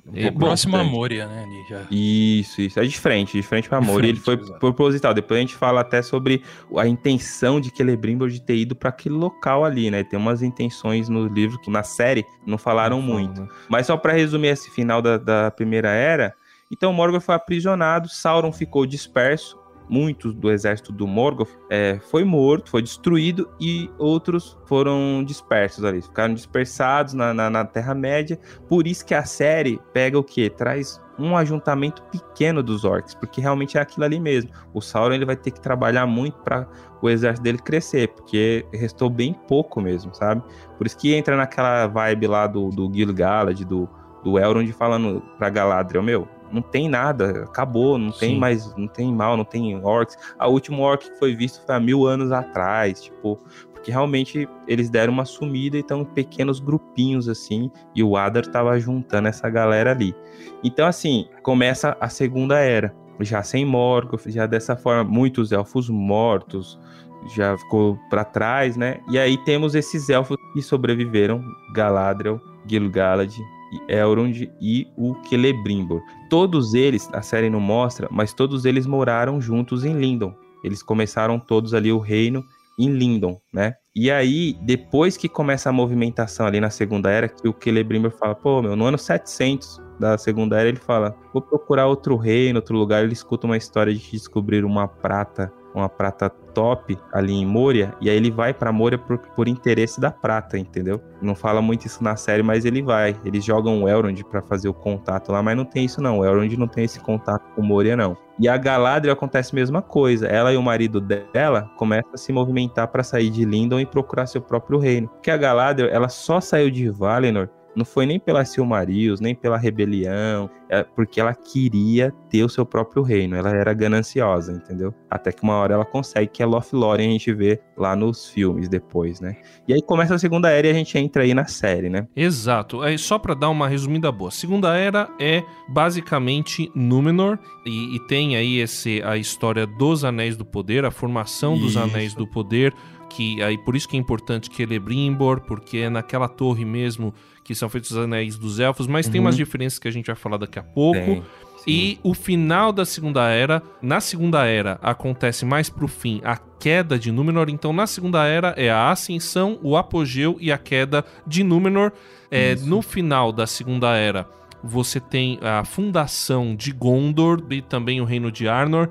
Um É, pouco bom, Próximo a distante. Moria, né? Ali já. Isso, isso. É diferente, diferente pra Moria. Ele foi Diferente, exato. proposital. Depois a gente fala até sobre a intenção de Celebrimbor de ter ido pra aquele local ali, né? Tem umas intenções no livro que na série não falaram Não muito. fala, né? Mas só pra resumir esse final da, da Primeira Era, então Morgoth foi aprisionado, Sauron ficou disperso, muitos do exército do Morgoth é, foi morto, foi destruído e outros foram dispersos ali, ficaram dispersados na, na, na Terra-média. Por isso que a série pega o quê? Traz um ajuntamento pequeno dos orcs, porque realmente é aquilo ali mesmo. O Sauron ele vai ter que trabalhar muito para o exército dele crescer, porque restou bem pouco mesmo, sabe? Por isso que entra naquela vibe lá do, do Gil-galad, do, do Elrond falando pra Galadriel, meu, não tem nada, acabou, não tem Sim. mais, não tem mal, não tem orcs. A última orc que foi visto foi há mil anos atrás, tipo, porque realmente eles deram uma sumida e estão em pequenos grupinhos assim, e o Adar tava juntando essa galera ali. Então assim, começa a Segunda Era, já sem Morgoth, já dessa forma, muitos elfos mortos, já ficou pra trás, né? E aí temos esses elfos que sobreviveram, Galadriel, Gil-galad, Elrond e o Celebrimbor. Todos eles, a série não mostra, mas todos eles moraram juntos em Lindon. Eles começaram todos ali o reino em Lindon, né? E aí, depois que começa a movimentação ali na Segunda Era, que o Celebrimbor fala, pô, meu, no ano setecentos da Segunda Era, ele fala, vou procurar outro reino, outro lugar. Ele escuta uma história de descobrir uma prata, uma prata top ali em Moria, e aí ele vai pra Moria por, por interesse da prata, entendeu? Não fala muito isso na série, mas ele vai. Eles jogam o Elrond pra fazer o contato lá, mas não tem isso não. O Elrond não tem esse contato com Moria, não. E a Galadriel acontece a mesma coisa. Ela e o marido dela começam a se movimentar pra sair de Lindon e procurar seu próprio reino. Porque a Galadriel, ela só saiu de Valinor, não foi nem pela Silmarils, nem pela rebelião, é porque ela queria ter o seu próprio reino. Ela era gananciosa, entendeu? Até que uma hora ela consegue, que é Lothlórien, a gente vê lá nos filmes depois, né? E aí começa a Segunda Era e a gente entra aí na série, né? Exato. É só pra dar uma resumida boa. Segunda Era é basicamente Númenor e, e tem aí esse, a história dos Anéis do Poder, a formação dos Isso. Anéis do Poder, que aí por isso que é importante Celebrimbor, porque é naquela torre mesmo que são feitos os Anéis dos Elfos, mas tem Uhum. umas diferenças que a gente vai falar daqui a pouco. Tem, E o final da Segunda Era, na Segunda Era acontece mais pro fim a queda de Númenor, então na Segunda Era é a ascensão, o apogeu e a queda de Númenor. É, no final da Segunda Era você tem a fundação de Gondor e também o reino de Arnor.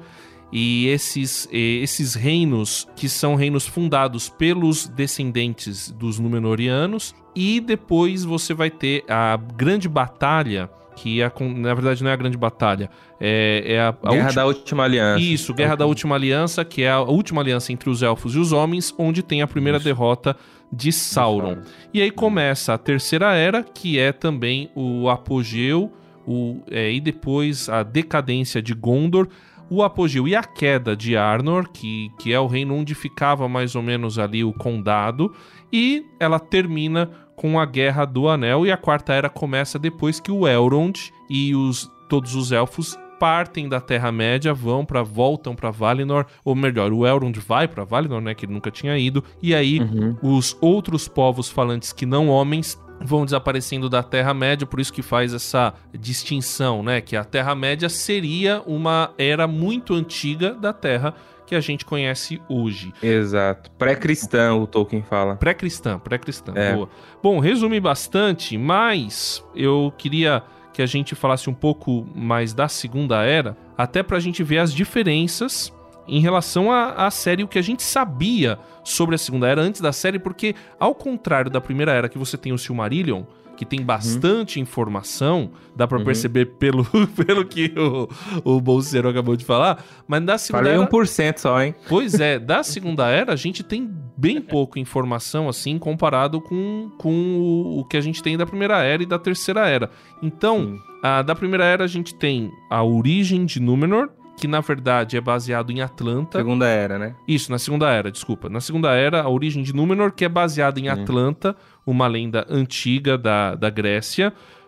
E esses, esses reinos, que são reinos fundados pelos descendentes dos Númenóreanos. E depois você vai ter a grande batalha, que é, na verdade não é a grande batalha, é, é a, a Guerra última... da Última Aliança. Isso, Guerra da Última Aliança, que é a última aliança entre os elfos e os homens, onde tem a primeira Isso. derrota de Sauron. E aí começa a Terceira Era, que é também o apogeu, o, é, e depois a decadência de Gondor, o apogeu e a queda de Arnor, que, que é o reino onde ficava mais ou menos ali o condado, e ela termina com a Guerra do Anel, e a Quarta Era começa depois que o Elrond e os, todos os elfos partem da Terra-média, vão para voltam para Valinor, ou melhor, o Elrond vai para Valinor, né, que ele nunca tinha ido, e aí Uhum. os outros povos falantes que não homens vão desaparecendo da Terra-média, por isso que faz essa distinção, né? Que a Terra-média seria uma era muito antiga da Terra que a gente conhece hoje. Exato. Pré-cristão, o Tolkien fala. Pré-cristã, pré-cristã. É. Boa. Bom, resumi bastante, mas eu queria que a gente falasse um pouco mais da Segunda Era, até pra gente ver as diferenças em relação à, à série, o que a gente sabia sobre a Segunda Era antes da série, porque ao contrário da Primeira Era, que você tem o Silmarillion, que tem bastante uhum. informação, dá pra uhum. perceber pelo, pelo que o, o Bolseiro acabou de falar, mas da Segunda Falei Era... um por cento só, hein? Pois é, da Segunda Era a gente tem bem pouca informação, assim, comparado com, com o, o que a gente tem da Primeira Era e da Terceira Era. Então, a, da Primeira Era a gente tem a origem de Númenor, que na verdade é baseado em Atlanta. Segunda Era, né? Isso, na Segunda Era, desculpa. Na Segunda Era, a origem de Númenor, que é baseada em Sim. Atlanta, uma lenda antiga da, da Grécia.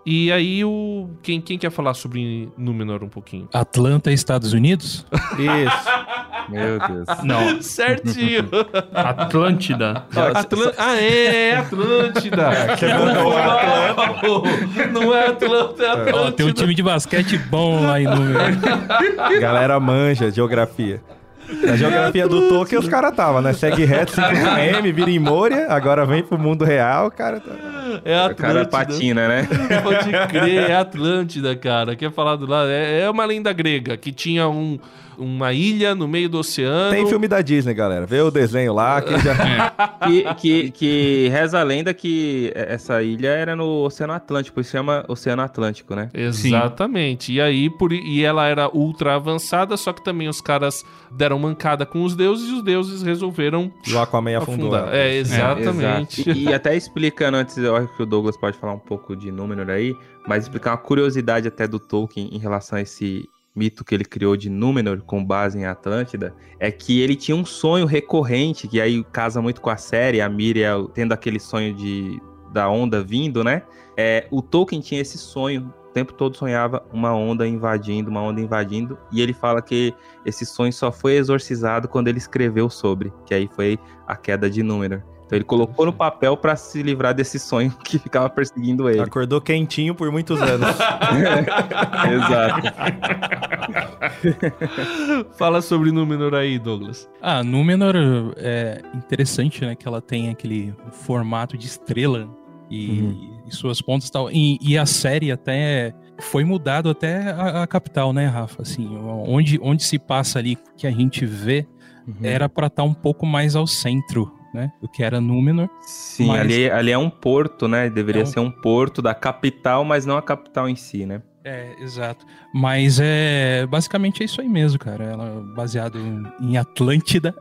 E aí, o quem, quem quer falar sobre Númenor um pouquinho? Atlanta, Estados Unidos? Isso. Meu Deus. Não, Certinho. Atlântida. Atlan... Ah, é, é Atlântida. Não é Atlanta, é Atlântida. Ó, tem um time de basquete bom lá em Númenor. Galera manja geografia. Na geografia do Tolkien os caras tava, né? Segue reto, cinco quilômetros, vira em Moria, agora vem pro mundo real, o cara tá... É O cara Atlântida. patina, né? Pode crer, é Atlântida, cara. Quer falar do lado? É, é uma lenda grega que tinha um, uma ilha no meio do oceano. Tem filme da Disney, galera. Vê o desenho lá que já... que, que, que reza a lenda que essa ilha era no Oceano Atlântico, por isso chama Oceano Atlântico, né? Exatamente. E aí, por, e ela era ultra avançada, só que também os caras deram mancada com os deuses e os deuses resolveram E o Aquaman afundou. afundar. É, exatamente. Exato. E, e até explicando antes, eu acho que o Douglas pode falar um pouco de Númenor aí, mas explicar uma curiosidade até do Tolkien em relação a esse mito que ele criou de Númenor com base em Atlântida, é que ele tinha um sonho recorrente, que aí casa muito com a série, a Miriel tendo aquele sonho de, da onda vindo, né? É, o Tolkien tinha esse sonho, o tempo todo sonhava uma onda invadindo, uma onda invadindo, e ele fala que esse sonho só foi exorcizado quando ele escreveu sobre, que aí foi a queda de Númenor. Então ele colocou no papel pra se livrar desse sonho que ficava perseguindo ele. Acordou quentinho por muitos anos. Exato. Fala sobre Númenor aí, Douglas. Ah, Númenor é interessante, né? Que ela tem aquele formato de estrela e, Uhum. e suas pontas e tal. E, e a série até foi mudado até a, a capital, né, Rafa? Assim, onde, onde se passa ali, que a gente vê, Uhum. era pra estar um pouco mais ao centro, né? Do que era Númenor. Sim, Mas- ali, ali é um porto, né? Deveria É um- ser um porto da capital, mas não a capital em si, né? É, exato. Mas é basicamente é isso aí mesmo, cara. Ela é baseado em Atlântida.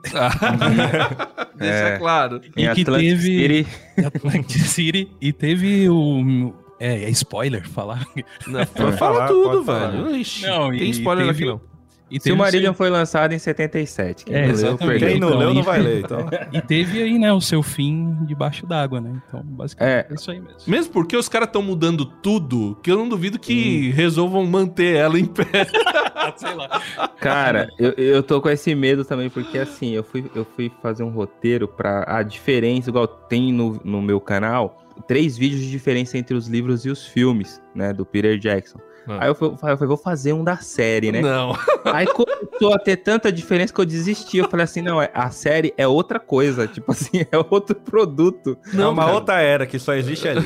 Deixa É. claro. Em E que Atlantic teve- City. Atlantic City. E teve o. É, é spoiler falar. Não, Pode fala falar, tudo, pode falar. velho. Ixi, Não, tem e spoiler teve- aqui não. E teve o Silmarillion seu- foi lançado em setenta e sete. Quem É, não leu, exatamente. perdeu. Quem não Então, leu não enfim. vai ler, então. E teve aí, né, o seu fim debaixo d'água, né? Então, basicamente é, isso aí mesmo. Mesmo porque os caras estão mudando tudo, que eu não duvido que resolvam manter ela em pé. Sei lá. Cara, eu, eu tô com esse medo também, porque assim, eu fui, eu fui fazer um roteiro pra a diferença, igual tem no, no meu canal, três vídeos de diferença entre os livros e os filmes, né, do Peter Jackson. Ah. Aí eu fui- eu falei, vou fazer um da série, né? Não. Aí começou a ter tanta diferença que eu desisti. Eu falei assim, não, é- a série é outra coisa. Tipo assim, é outro produto. Não, é uma cara. outra era que só existe ali.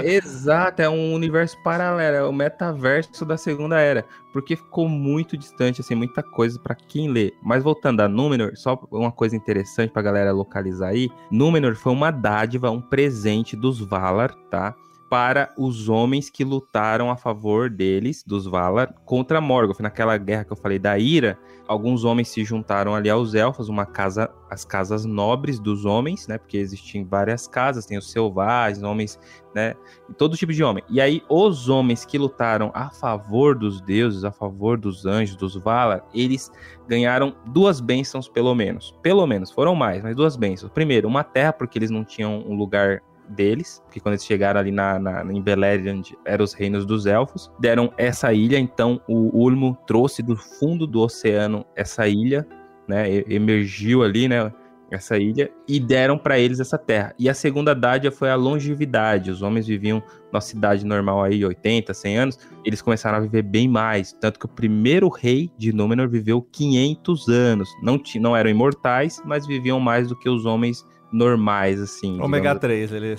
Exato, é um universo paralelo. É o metaverso da Segunda Era. Porque ficou muito distante, assim, muita coisa pra quem lê. Mas voltando a Númenor, só uma coisa interessante pra galera localizar aí. Númenor foi uma dádiva, um presente dos Valar, tá? Para os homens que lutaram a favor deles, dos Valar, contra Morgoth. Naquela guerra que eu falei da Ira, alguns homens se juntaram ali aos Elfos, uma casa, as casas nobres dos homens, né? Porque existem várias casas, tem os selvagens, homens, né? Todo tipo de homem. E aí, os homens que lutaram a favor dos deuses, a favor dos anjos, dos Valar, eles ganharam duas bênçãos, pelo menos. Pelo menos, foram mais, mas duas bênçãos. Primeiro, uma terra, porque eles não tinham um lugar deles, porque quando eles chegaram ali na, na, em Beleriand, eram os reinos dos elfos, deram essa ilha, então o Ulmo trouxe do fundo do oceano essa ilha, né, e- emergiu ali, né, essa ilha, e deram para eles essa terra. E a segunda dádiva foi a longevidade. Os homens viviam na cidade normal aí, oitenta, cem anos, eles começaram a viver bem mais, tanto que o primeiro rei de Númenor viveu quinhentos anos, não, ti- não eram imortais, mas viviam mais do que os homens normais, assim. Ômega digamos três, ele...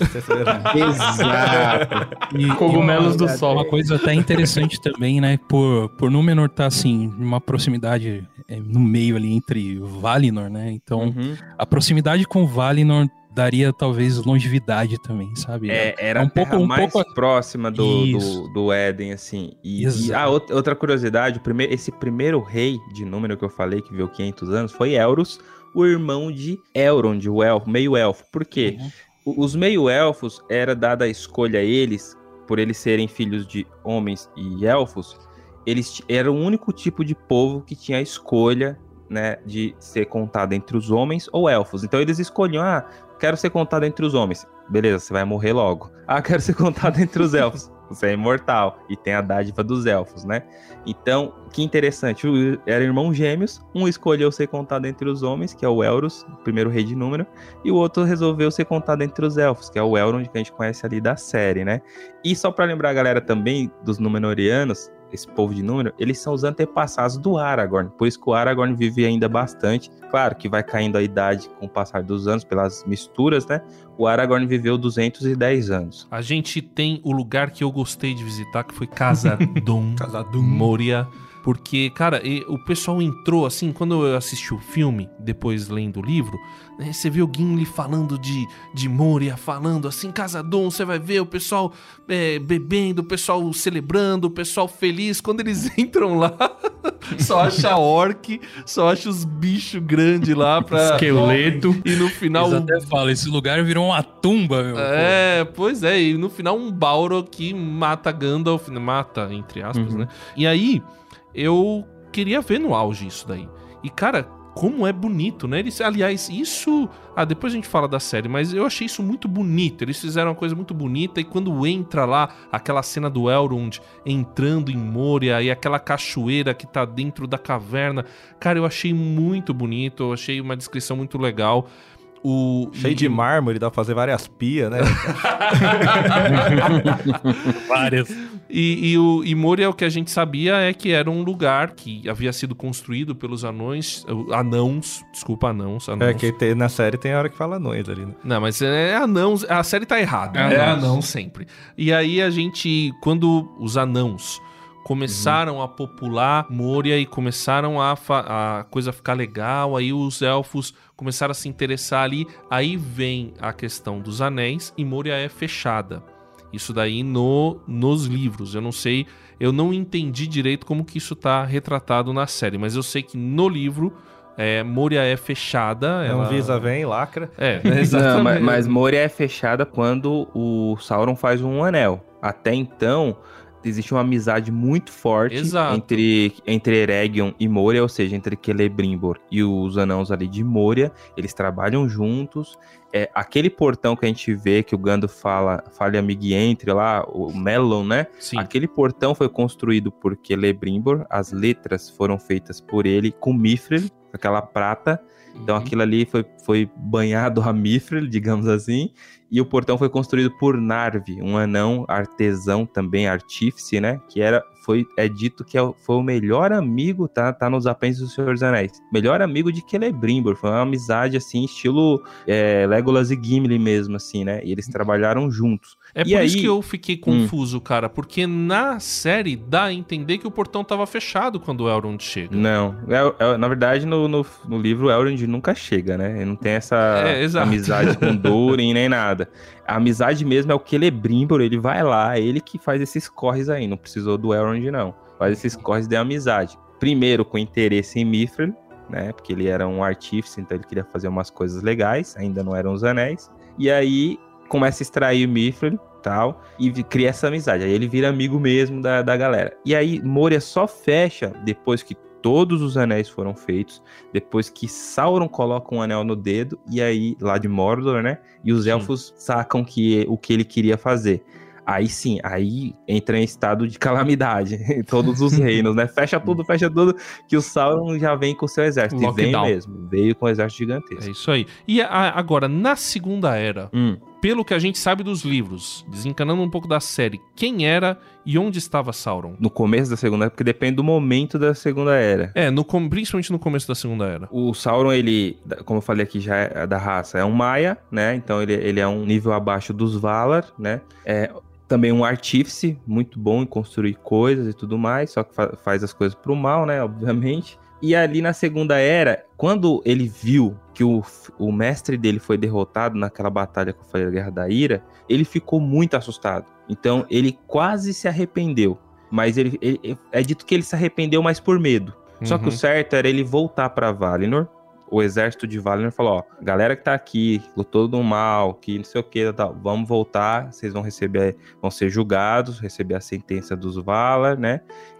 Exato. E, Cogumelos e do uma, sol. Uma coisa até interessante também, né? Por, por Númenor tá assim, uma proximidade é, no meio ali entre Valinor, né? Então, Uhum. a proximidade com Valinor daria talvez longevidade também, sabe? É, era É um a terra pouco- um mais pouco- próxima do, Isso. do, do Éden, assim. E, e Exato. a outra, outra curiosidade, o primeiro, esse primeiro rei de Númenor que eu falei, que viveu quinhentos anos, foi Elros, o irmão de Elrond, o elfo, meio-elfo. Por quê? Uhum. O- Os meio-elfos, era dada a escolha a eles, por eles serem filhos de homens e elfos, eles t- eram o único tipo de povo que tinha a escolha, né, de ser contado entre os homens ou elfos. Então eles escolhiam, ah, quero ser contado entre os homens. Beleza, você vai morrer logo. Ah, quero ser contado entre os elfos. você é imortal. E tem a dádiva dos elfos, né? Então, que interessante, eram irmãos gêmeos, um escolheu ser contado entre os homens, que é o Elros, o primeiro rei de Númenor, e o outro resolveu ser contado entre os elfos, que é o Elrond, que a gente conhece ali da série, né? E só pra lembrar a galera também dos Númenóreanos, esse povo de Númenor, eles são os antepassados do Aragorn, por isso que o Aragorn vive ainda bastante. Claro que vai caindo a idade com o passar dos anos, pelas misturas, né? O Aragorn viveu duzentos e dez anos. A gente tem o lugar que eu gostei de visitar, que foi Khazad-dûm, Khazad-dûm. Moria. Porque, cara, e, o pessoal entrou, assim, quando eu assisti o filme, depois lendo o livro, né, você vê o Gimli falando de, de Moria, falando assim, Khazad-dûm, você vai ver o pessoal é, bebendo, o pessoal celebrando, o pessoal feliz. Quando eles entram lá, só acha orc, só acha os bichos grandes lá pra... Esqueleto. E no final... Eles até falam, esse lugar virou uma tumba, meu. É, pois é, e no final um Balrog que mata Gandalf, mata, entre aspas, Uhum. né? E aí... eu queria ver no auge isso daí. E, cara, como é bonito, né? Eles, aliás, isso... Ah, depois a gente fala da série, mas eu achei isso muito bonito. Eles fizeram uma coisa muito bonita e quando entra lá, aquela cena do Elrond entrando em Moria e aquela cachoeira que tá dentro da caverna, cara, eu achei muito bonito, eu achei uma descrição muito legal. O... Cheio e- de mármore, dá pra fazer várias pias, né? Várias. E, e, o, e Moria, o que a gente sabia é que era um lugar que havia sido construído pelos anões, uh, anãos, desculpa, anãos, anãos. É que tem- na série tem hora que fala anões ali, né? Não, mas é anãos, a série tá errada, É é anãos. anão sempre. E aí a gente, quando os anãos começaram Uhum. a popular Moria e começaram a, fa- a coisa ficar legal, aí os elfos começaram a se interessar ali, aí vem a questão dos anéis e Moria é fechada. Isso daí no, nos livros, eu não sei, eu não entendi direito como que isso tá retratado na série, mas eu sei que no livro é, Moria é fechada. Não ela... visa, vem, lacra. É, Não, exatamente. mas, mas Moria é fechada quando o Sauron faz um anel. Até então, existe uma amizade muito forte Exato. entre, entre Eregion e Moria, ou seja, entre Celebrimbor e os anãos ali de Moria. Eles trabalham juntos. É, aquele portão que a gente vê, que o Gandalf fala, fale amigo e entre lá, o Melon, né? Sim. Aquele portão foi construído por Celebrimbor, as letras foram feitas por ele com Mithril, aquela prata. Então Uhum. aquilo ali foi, foi banhado a Mithril, digamos assim, e o portão foi construído por Narvi, um anão artesão também, artífice, né? Que era, foi, é dito que é o- foi o melhor amigo, tá, tá nos apêndices do Senhor dos Anéis, melhor amigo de Celebrimbor, foi uma amizade assim, estilo é, Legolas e Gimli mesmo, assim, né? E eles trabalharam juntos. É E por isso aí- que eu fiquei confuso, cara, porque na série dá a entender que o portão tava fechado quando o Elrond chega. Não, é- é- na verdade no, no, no livro o Elrond nunca chega, né? Ele não tem essa É, exato. amizade com Durin nem nada. A amizade mesmo é o Celebrimbor, ele vai lá, é ele que faz esses corres aí, não precisou do Elrond não. Faz esses corres de amizade. Primeiro com interesse em Mithril, né? Porque ele era um artífice, então ele queria fazer umas coisas legais, ainda não eram os anéis. E aí começa a extrair o Mithril e tal, e vi- cria essa amizade. Aí ele vira amigo mesmo da, da galera. E aí Moria só fecha depois que todos os anéis foram feitos, depois que Sauron coloca um anel no dedo, e aí, lá de Mordor, né? E os Sim. elfos sacam que, o que ele queria fazer. Aí sim, aí entra em estado de calamidade em todos os reinos, né? Fecha tudo, fecha tudo, que o Sauron já vem com o seu exército. E veio Lockdown. mesmo, veio com um exército É gigantesco. isso aí. E a- agora, na Segunda Era, Hum. pelo que a gente sabe dos livros, desencanando um pouco da série, quem era e onde estava Sauron? No começo da Segunda Era, porque depende do momento da Segunda Era. É, no, com- principalmente no começo da Segunda Era. O Sauron, ele, como eu falei aqui já é da raça, é um Maia, né? Então ele, ele é um nível abaixo dos Valar, né? É também um artífice, muito bom em construir coisas e tudo mais, só que fa- faz as coisas pro mal, né? Obviamente. E ali na Segunda Era, quando ele viu que o, o mestre dele foi derrotado naquela batalha que eu falei da Guerra da Ira, ele ficou muito assustado. Então ele quase se arrependeu. Mas ele, ele- é dito que ele se arrependeu mais por medo. Só que o Uhum. certo era ele voltar pra Valinor. O exército de Valinor falou, ó, galera que tá aqui, lutou do mal, que não sei o que, tal, vamos voltar, vocês vão receber, vão ser julgados, receber a sentença dos Valar, né?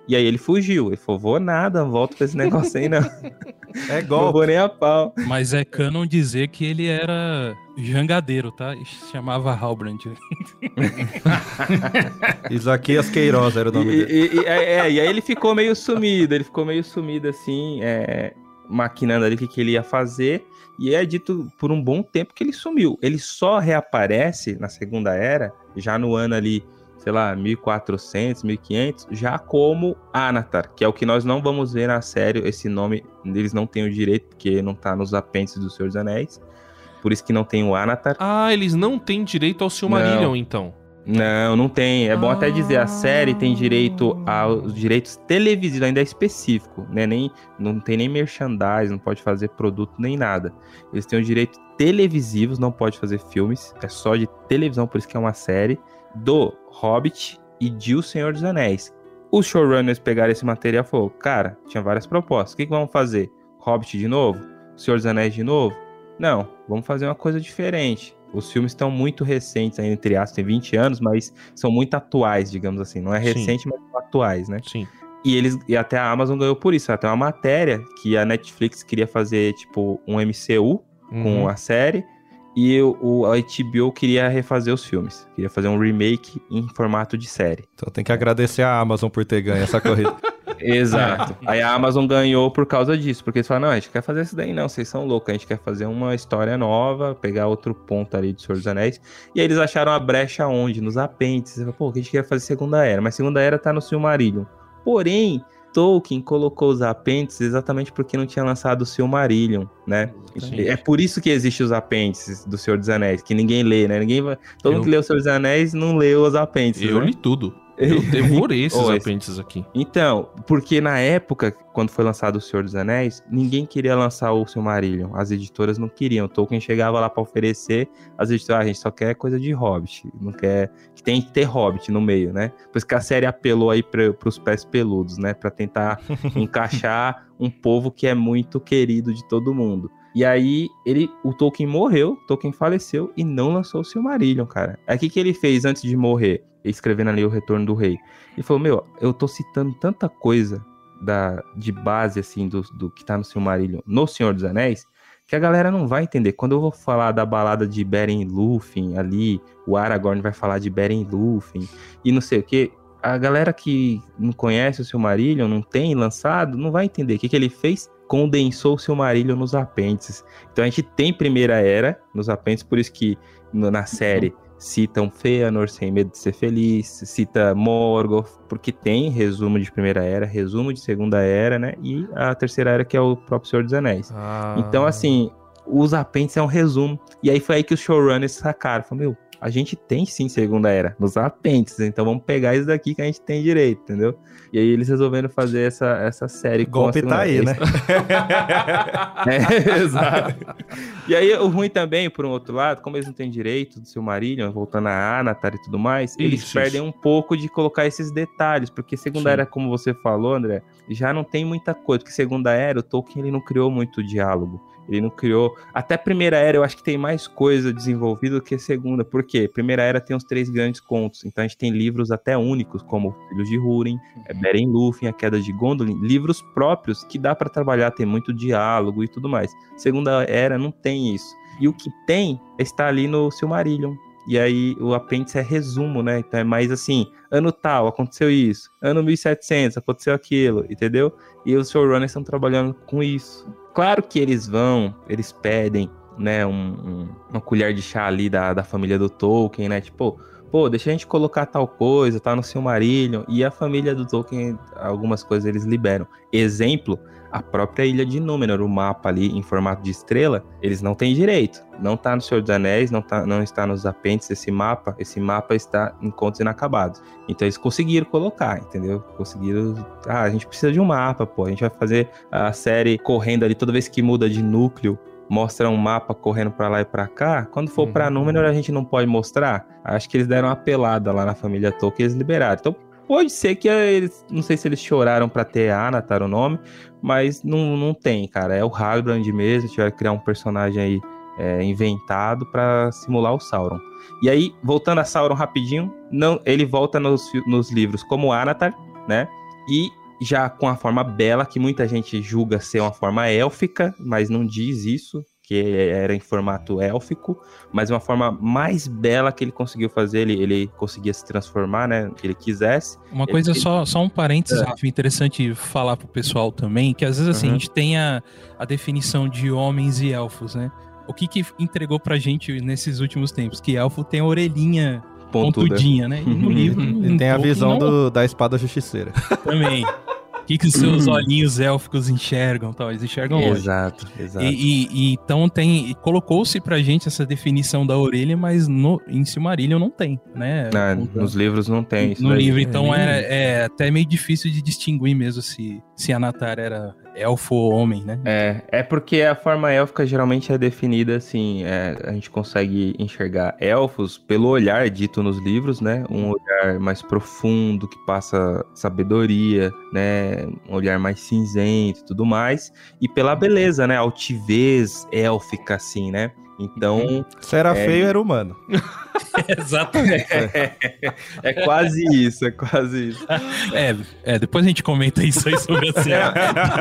E aí ele fugiu. Ele falou, vou nada, não volto pra esse negócio aí, não. É Não golpe. vou nem a pau. Mas é canon dizer que ele era jangadeiro, tá? E chamava Halbrand. Isaquias Queiroz era o nome E, dele. e- e- é, é, e aí ele ficou meio sumido, ele ficou meio sumido assim, é, maquinando ali o que, que ele ia fazer. E é dito por um bom tempo que ele sumiu. Ele só reaparece na Segunda Era, já no ano ali, sei lá, mil e quatrocentos, mil e quinhentos, já como Anatar, que é o que nós não vamos ver na série. Esse nome eles não têm o direito, porque não tá nos apêndices do Senhor dos Anéis. Por isso que não tem o Anatar. Ah, eles não têm direito ao Silmarillion, então. Não, não tem. É bom Ah. até dizer, a série tem direito aos direitos televisivos, ainda é específico, né? Nem, não tem nem merchandising, não pode fazer produto nem nada. Eles têm os direitos televisivos, não pode fazer filmes, é só de televisão, por isso que é uma série, do Hobbit e de O Senhor dos Anéis. Os showrunners pegaram esse material e falaram, cara, tinha várias propostas, o que, que vamos fazer? Hobbit de novo? O Senhor dos Anéis de novo? Não, vamos fazer uma coisa diferente. Os filmes estão muito recentes, ainda, entre aspas, tem vinte anos, mas são muito atuais, digamos assim. Não é Sim. recente, mas são atuais, né? Sim. E eles e até a Amazon ganhou por isso. Até uma matéria que a Netflix queria fazer, tipo, um M C U com Uhum. a série, e o, o- a H B O queria refazer os filmes. Queria fazer um remake em formato de série. Então tem que agradecer a Amazon por ter ganho essa corrida. Exato. Aí a Amazon ganhou por causa disso, porque eles falaram, não, a gente quer fazer isso daí não, vocês são loucos, a gente quer fazer uma história nova, pegar outro ponto ali do Senhor dos Anéis, e aí eles acharam a brecha onde? Nos apêndices. Pô, a gente queria fazer Segunda Era, mas Segunda Era tá no Silmarillion. Porém, Tolkien colocou os apêndices exatamente porque não tinha lançado o Silmarillion, né? Sim. É por isso que existem os apêndices do Senhor dos Anéis, que ninguém lê, né? Ninguém vai... Todo Eu- mundo que lê o Senhor dos Anéis não leu os apêndices, Eu né? li tudo. Eu devorei esses Ô, esse- apêndices aqui. Então, porque na época, quando foi lançado O Senhor dos Anéis, ninguém queria lançar o Silmarillion. As editoras não queriam. Tolkien chegava lá pra oferecer, as editoras, ah, a gente só quer coisa de Hobbit. Não quer... Que tem que ter Hobbit no meio, né? Por isso que a série apelou aí pra, pros pés peludos, né? Pra tentar encaixar um povo que é muito querido de todo mundo. E aí, ele, o Tolkien morreu, Tolkien faleceu e não lançou o Silmarillion, cara. Aí o que, que ele fez antes de morrer? Escrevendo ali o Retorno do Rei. Ele falou, meu, eu tô citando tanta coisa da, de base, assim, do, do que tá no Silmarillion, no Senhor dos Anéis, que a galera não vai entender. Quando eu vou falar da balada de Beren Lúthien ali, o Aragorn vai falar de Beren Lúthien e não sei o que, a galera que não conhece o Silmarillion, não tem lançado, não vai entender. O que, que ele fez? Condensou o Silmarillion nos apêndices. Então a gente tem Primeira Era nos apêndices, por isso que no, na série citam Fëanor, Sem Medo de Ser Feliz, cita Morgoth, porque tem resumo de Primeira Era, resumo de Segunda Era, né? E a Terceira Era, que é o próprio Senhor dos Anéis. Ah. Então, assim, os apêndices é um resumo. E aí foi aí que os showrunners sacaram. Falaram, meu, a gente tem sim Segunda Era nos apêndices, então vamos pegar isso daqui que a gente tem direito, entendeu? E aí eles resolveram fazer essa, essa série com a Golpe Segunda tá aí, Era. né? É, exato. E aí, o ruim também, por um outro lado, como eles não têm direito do Silmarillion, voltando a Anatar e tudo mais, eles Isso, perdem isso. um pouco de colocar esses detalhes, porque Segunda Sim. Era, como você falou, André, já não tem muita coisa, porque Segunda Era, o Tolkien, ele não criou muito diálogo. Ele não criou... Até Primeira Era, eu acho que tem mais coisa desenvolvida do que Segunda. Por quê? Primeira Era tem os três grandes contos. Então a gente tem livros até únicos, como Filhos de Húrin, é Beren Lúthien, A Queda de Gondolin. Livros próprios que dá pra trabalhar, tem muito diálogo e tudo mais. Segunda Era não tem isso. E o que tem está ali no Silmarillion. E aí o apêndice é resumo, né? Então é mais assim, ano tal, aconteceu isso. Ano mil e setecentos, aconteceu aquilo, entendeu? E os showrunners estão trabalhando com isso. Claro que eles vão, eles pedem, né, um, um, uma colher de chá ali da, da família do Tolkien, né? Tipo, pô, deixa a gente colocar tal coisa, tá no Silmarillion. E a família do Tolkien, algumas coisas eles liberam. Exemplo, a própria Ilha de Númenor, o mapa ali em formato de estrela, eles não têm direito. Não tá no Senhor dos Anéis, não, tá, não está nos apêndices esse mapa. Esse mapa está em Contos Inacabados. Então eles conseguiram colocar, entendeu? Conseguiram... Ah, a gente precisa de um mapa, pô. A gente vai fazer a série correndo ali toda vez que muda de núcleo. Mostra um mapa correndo pra lá e pra cá. Quando for Uhum. pra Númenor, a gente não pode mostrar. Acho que eles deram uma pelada lá na família Tolkien e eles liberaram. Então pode ser que eles... Não sei se eles choraram pra ter Anatar o nome, mas não, não tem, cara. É o Halbrand mesmo. Tiveram que criar um personagem aí é, inventado pra simular o Sauron. E aí, voltando a Sauron rapidinho, não, ele volta nos, nos livros como Anatar, né? e já com a forma bela, que muita gente julga ser uma forma élfica, mas não diz isso, que era em formato élfico, mas uma forma mais bela que ele conseguiu fazer, ele, ele conseguia se transformar, né, que ele quisesse. Uma coisa, ele, só, só um parênteses, é. Rafa, interessante falar pro pessoal também, que às vezes assim, Uhum. a gente tem a, a definição de homens e elfos, né? O que que entregou pra gente nesses últimos tempos? Que elfo tem a orelhinha Pontuda. pontudinha, né? E no livro... Ele um tem a pouco visão não- do, da espada justiceira. Também. O que que os seus olhinhos élficos enxergam, tal? Eles enxergam longe. Exato, exato. E, e- e então tem, e colocou-se pra gente essa definição da orelha, mas no, em Silmarillion não tem, né? Ah, Conta- nos livros não tem isso no daí. livro, então É, é, é até meio difícil de distinguir mesmo se, se a Natar era elfo ou homem, né? É, é porque a forma élfica geralmente é definida assim, é, a gente consegue enxergar elfos pelo olhar dito nos livros, né? Um olhar mais profundo, que passa sabedoria, né? Um olhar mais cinzento e tudo mais. E pela beleza, né? Altivez élfica, assim, né? Então, Se era É. feio, era humano. Exatamente. é, é quase isso, é quase isso. É, é, depois a gente comenta isso aí sobre a cena.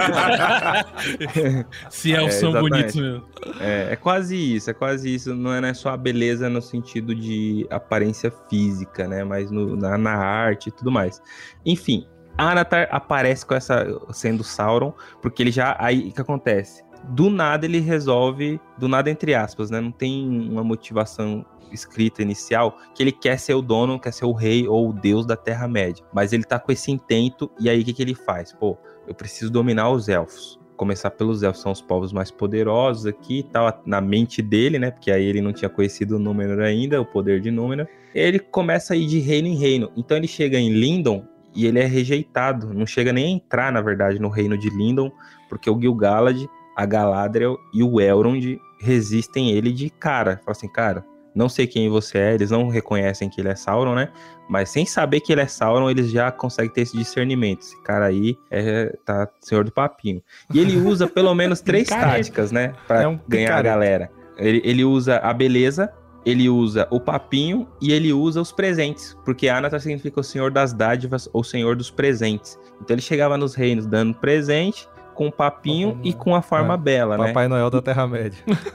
Se elfos É, são exatamente. bonitos mesmo. É, é quase isso, é quase isso. Não é, não é só a beleza no sentido de aparência física, né? Mas no- na, na arte e tudo mais. Enfim, Anatar aparece com essa sendo Sauron, porque ele já... Aí, o que acontece? Do nada ele resolve... Do nada, entre aspas, né? Não tem uma motivação escrita inicial que ele quer ser o dono, quer ser o rei ou o deus da Terra-média. Mas ele tá com esse intento, e aí o que, que ele faz? Pô, eu preciso dominar os elfos. Começar pelos elfos, são os povos mais poderosos aqui e tal, na mente dele, né? Porque aí ele não tinha conhecido o Númenor ainda, o poder de Númenor. Ele começa a ir de reino em reino. Então ele chega em Lindon e ele é rejeitado. Não chega nem a entrar, na verdade, no reino de Lindon, porque o Gil-galad, a Galadriel e o Elrond resistem ele de cara. Fala assim, cara, não sei quem você é, eles não reconhecem que ele é Sauron, né? Mas sem saber que ele é Sauron, eles já conseguem ter esse discernimento. Esse cara aí é, tá senhor do papinho. E ele usa pelo menos três Picareta. táticas, né? Pra É um ganhar a picareta. galera. Ele, ele usa a beleza, ele usa o papinho e ele usa os presentes. Porque Anatar significa o senhor das dádivas ou senhor dos presentes. Então ele chegava nos reinos dando presente, com o papinho Papai e com a forma É. bela, né? Papai Noel da Terra-média.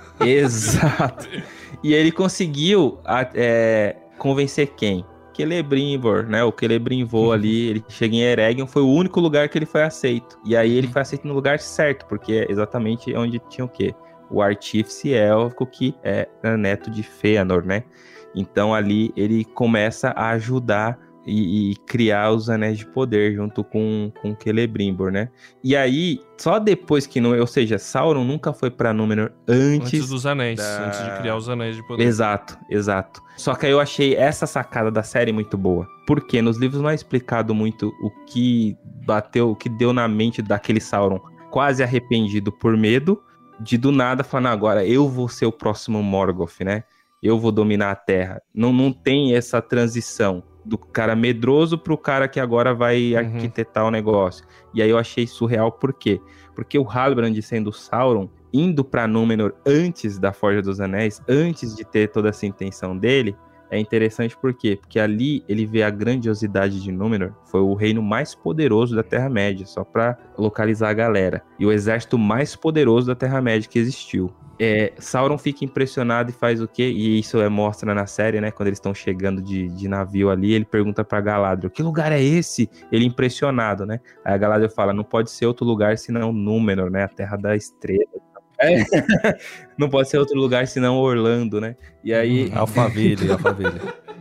Exato. E ele conseguiu a- é, convencer quem? Celebrimbor, né? O Celebrimbor ali, ele chega em Eregion, foi o único lugar que ele foi aceito. E aí ele foi aceito no lugar certo, porque é exatamente onde tinha o quê? O artífice élfico, que é neto de Fëanor, né? Então ali ele começa a ajudar e, e criar os Anéis de Poder junto com, com Celebrimbor, né? E aí, só depois que... Não, ou seja, Sauron nunca foi pra Númenor antes... Antes dos anéis, da- antes de criar os anéis de poder. Exato, exato. Só que aí eu achei essa sacada da série muito boa. Porque nos livros não é explicado muito o que bateu, o que deu na mente daquele Sauron quase arrependido por medo de do nada falar, não, agora eu vou ser o próximo Morgoth, né? Eu vou dominar a Terra. Não, não tem essa transição do cara medroso pro cara que agora vai Uhum. arquitetar o negócio. E aí eu achei surreal, por quê? Porque o Halbrand sendo Sauron, indo pra Númenor antes da Forja dos Anéis, antes de ter toda essa intenção dele, é interessante por quê? Porque ali ele vê a grandiosidade de Númenor, foi o reino mais poderoso da Terra-média, só pra localizar a galera. E o exército mais poderoso da Terra-média que existiu. É, Sauron fica impressionado e faz o quê? E isso é, mostra na série, né? Quando eles estão chegando de, de navio ali, ele pergunta pra Galadriel, que lugar é esse? Ele impressionado, né? Aí a Galadriel fala, não pode ser outro lugar senão Númenor, né? A terra da estrela. É. Não pode ser outro lugar senão Orlando, né? E aí... Alphaville, Alphaville.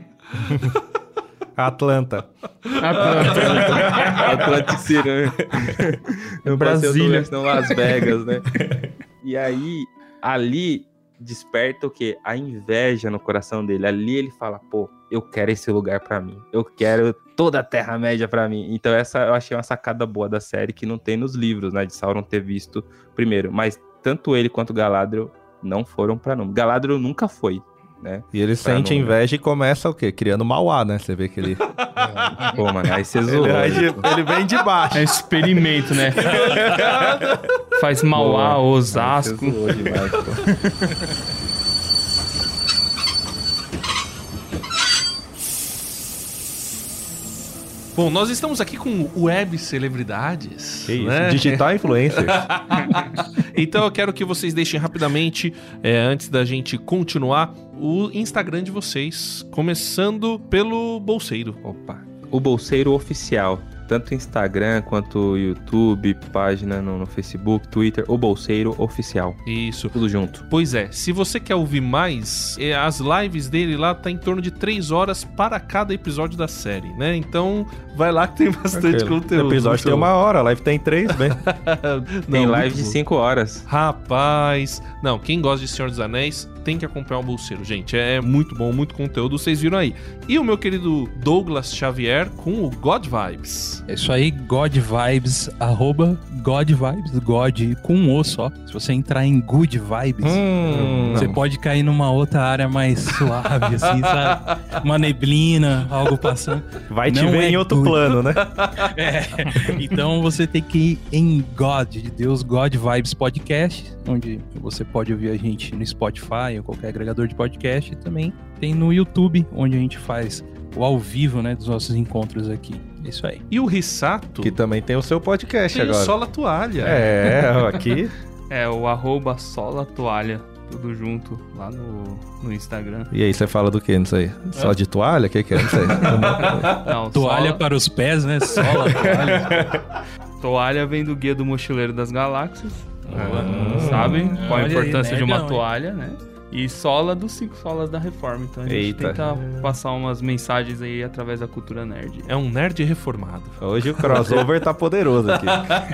Atlanta. Atlanticina. Não pode ser outro Brasília. lugar senão Las Vegas, né? E aí, ali desperta o quê? A inveja no coração dele. Ali ele fala, pô, eu quero esse lugar pra mim. Eu quero toda a Terra-média pra mim. Então essa eu achei uma sacada boa da série que não tem nos livros, né? De Sauron ter visto primeiro. Mas tanto ele quanto Galadriel não foram pra Númenor. Galadriel nunca foi, né? E ele Pra sente Númenor. inveja e começa o quê? Criando Mauá, né? Você vê que ele... Pô, mano, aí você zoou. ele, vai de- ele vem de baixo. É experimento, né? Faz Mauá, Boa. Osasco. Aí você zoou demais, pô. Bom, nós estamos aqui com web celebridades. Que isso, né? digital influencer. Então eu quero que vocês deixem rapidamente, é, antes da gente continuar, o Instagram de vocês. Começando pelo Bolseiro. Opa. O Bolseiro Oficial. Tanto Instagram quanto YouTube, página no, no Facebook, Twitter, o Bolseiro Oficial. Isso. Tudo junto. Pois é, se você quer ouvir mais, é, as lives dele lá tá em torno de três horas para cada episódio da série, né? Então vai lá que tem bastante Aquele conteúdo. episódio muito tem bom. uma hora, a live tem três, bem. Tem Não, live muito de bom. cinco horas. Rapaz, não, quem gosta de Senhor dos Anéis tem que acompanhar o Bolseiro, gente. É muito bom, muito conteúdo, vocês viram aí. E o meu querido Douglas Xavier com o God Vibes. É isso aí, God Vibes, arroba God Vibes, God com um O só. Se você entrar em Good Vibes, Hum, você não. pode cair numa outra área mais suave, assim, sabe? Uma neblina, algo passando. Vai te Não ver é em outro good. plano, né? É, então você tem que ir em God, de Deus, God Vibes Podcast, onde você pode ouvir a gente no Spotify ou qualquer agregador de podcast, e também tem no YouTube, onde a gente faz o ao vivo, né, dos nossos encontros aqui. É isso aí. E o Rissato Que também tem o seu podcast tem o agora. Sola Toalha. É, aqui. É o arroba Sola Toalha, tudo junto lá no, no Instagram. E aí, você fala do que nisso aí? Só de toalha? O que, que é? Não sei. Não, Toalha Sola- para os pés, né? Sola, toalha. Toalha vem do Guia do Mochileiro das Galáxias. Ah. Sabe qual a Olha aí, importância de uma nerdão, hein? toalha, né? E sola dos cinco solas da Reforma. Então a gente Eita. tenta passar umas mensagens aí através da cultura nerd. É um nerd reformado. Hoje o crossover tá poderoso aqui.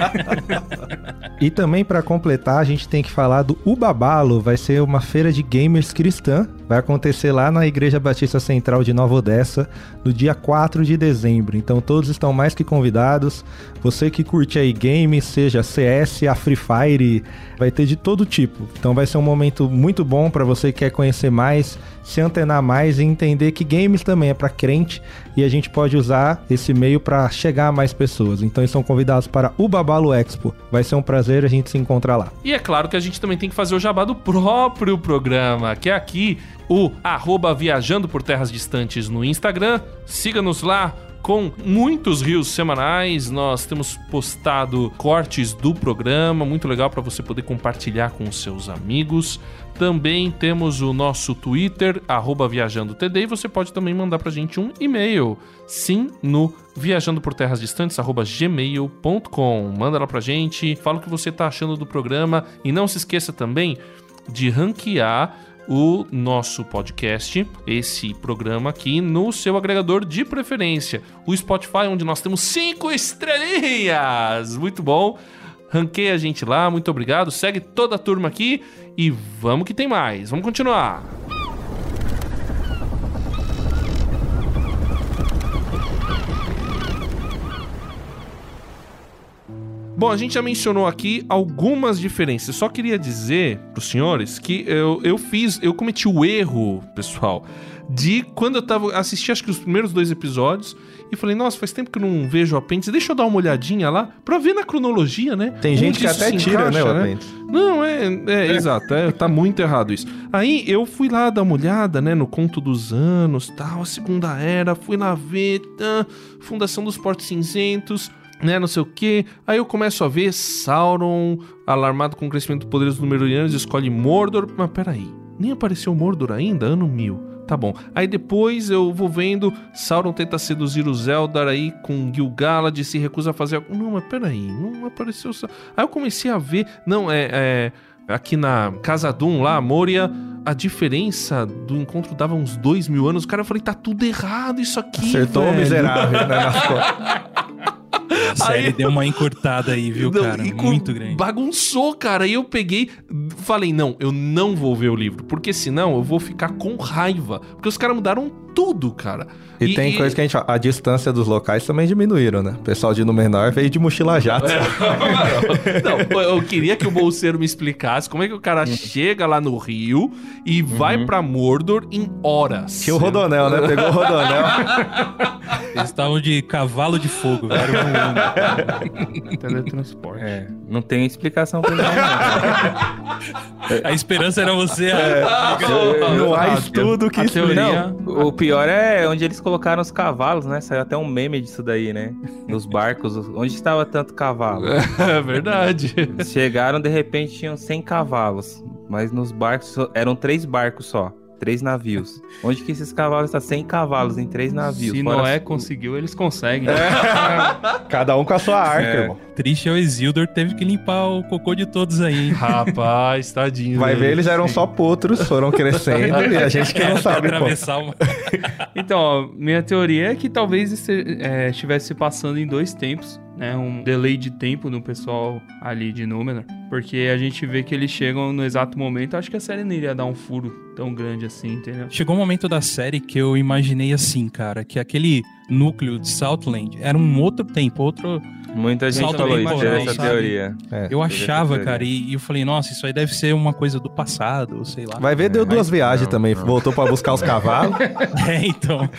E também, pra completar, a gente tem que falar do Ubabalo. Vai ser uma feira de gamers cristã. Vai acontecer lá na Igreja Batista Central de Nova Odessa, no dia quatro de dezembro. Então todos estão mais que convidados. Você que curte aí games, seja C S, a Free Fire, vai ter de todo tipo. Então vai ser um momento muito bom para você que quer conhecer mais, se antenar mais e entender que games também é para crente e a gente pode usar esse meio para chegar a mais pessoas. Então eles são convidados para o Babalo Expo. Vai ser um prazer a gente se encontrar lá. E é claro que a gente também tem que fazer o jabá do próprio programa, que é aqui o arroba Viajando por Terras Distantes no Instagram. Siga-nos lá com muitos rios semanais. Nós temos postado cortes do programa, muito legal para você poder compartilhar com os seus amigos. Também temos o nosso Twitter, arroba ViajandoTD, e você pode também mandar pra gente um e-mail, sim, no viajando por terras distantes, arroba gmail ponto com. Manda lá pra gente, fala o que você tá achando do programa, e não se esqueça também de ranquear o nosso podcast, esse programa aqui, no seu agregador de preferência. O Spotify, onde nós temos cinco estrelinhas. Muito bom. Ranqueia a gente lá, muito obrigado. Segue toda a turma aqui e vamos que tem mais. Vamos continuar. Bom, a gente já mencionou aqui algumas diferenças. Só queria dizer pros senhores que eu, eu fiz, eu cometi o erro, pessoal, de quando eu tava assisti acho que os primeiros dois episódios e falei, nossa, faz tempo que eu não vejo o apêndice, deixa eu dar uma olhadinha lá pra ver na cronologia, né? Tem onde gente que isso até se tira, encaixa, né, o apêndice. Não, é, é, é. exato, é, tá muito errado isso. Aí eu fui lá dar uma olhada, né, no Conto dos Anos, tal, a Segunda Era, fui lá ver, tá, Fundação dos Portos Cinzentos, né, não sei o que. Aí eu começo a ver Sauron, alarmado com o crescimento do poder dos Númenóreanos, escolhe Mordor. Mas peraí, nem apareceu Mordor ainda? Ano mil. Tá bom. Aí depois eu vou vendo Sauron tenta seduzir o Zeldar aí com Gil-galad e se recusa a fazer... Não, mas peraí, não apareceu... Aí eu comecei a ver... Não, é... é... Aqui na Casa Dum, lá, Moria, a diferença do encontro dava uns dois mil anos. O cara, eu falei, tá tudo errado isso aqui, Acertou velho. o miserável, né, nas costas. A série Aí- deu uma encurtada aí, viu, Não, cara? e com- Muito grande. Bagunçou, cara. E eu peguei, falei, não, eu não vou ver o livro, porque senão eu vou ficar com raiva. Porque os caras mudaram tudo, cara. E, tem coisa que a gente fala, a distância dos locais também diminuíram, né? O pessoal de Númenor veio de mochila jato. Não, eu queria que o bolseiro me explicasse como é que o cara chega lá no Rio e vai pra Mordor em horas. Tinha o Rodonel, né? Pegou o Rodonel. Eles estavam de cavalo de fogo, velho. Teletransporte. É, não tem explicação pra isso, não. A esperança era você. No ar a- estudo que a explica. teoria- Não, o a teoria pior é onde eles colocaram os cavalos, né? Saiu até um meme disso daí, né? Nos barcos. Onde estava tanto cavalo? É verdade. Eles chegaram, de repente, tinham cem cavalos. Mas nos barcos, eram três barcos só. Três navios. Onde que esses cavalos estão? cem cavalos em três navios. Se Fora Noé as- conseguiu, eles conseguem. Cada um com a sua arca, É. irmão. Triste é o Isildur, teve que limpar o cocô de todos aí, hein? Rapaz, tadinho. Vai dele. ver, eles eram só potros, foram crescendo e a gente que não Pra sabe, pô. atravessar uma... Então, ó, minha teoria é que talvez este- é, estivesse se passando em dois tempos, né? Um delay de tempo no pessoal ali de Númenor. Porque a gente vê que eles chegam no exato momento. Acho que a série não iria dar um furo tão grande assim, entendeu? Chegou um momento da série que eu imaginei assim, cara, que aquele núcleo de Southland era um outro tempo, outro... Muita gente Salto falou isso, temporal, essa sabe? teoria. É. Eu achava, teoria. cara, e, e eu falei, nossa, isso aí deve ser uma coisa do passado, ou sei lá. Vai ver, deu duas viagens não, também. não. Voltou pra buscar os cavalos. É, então.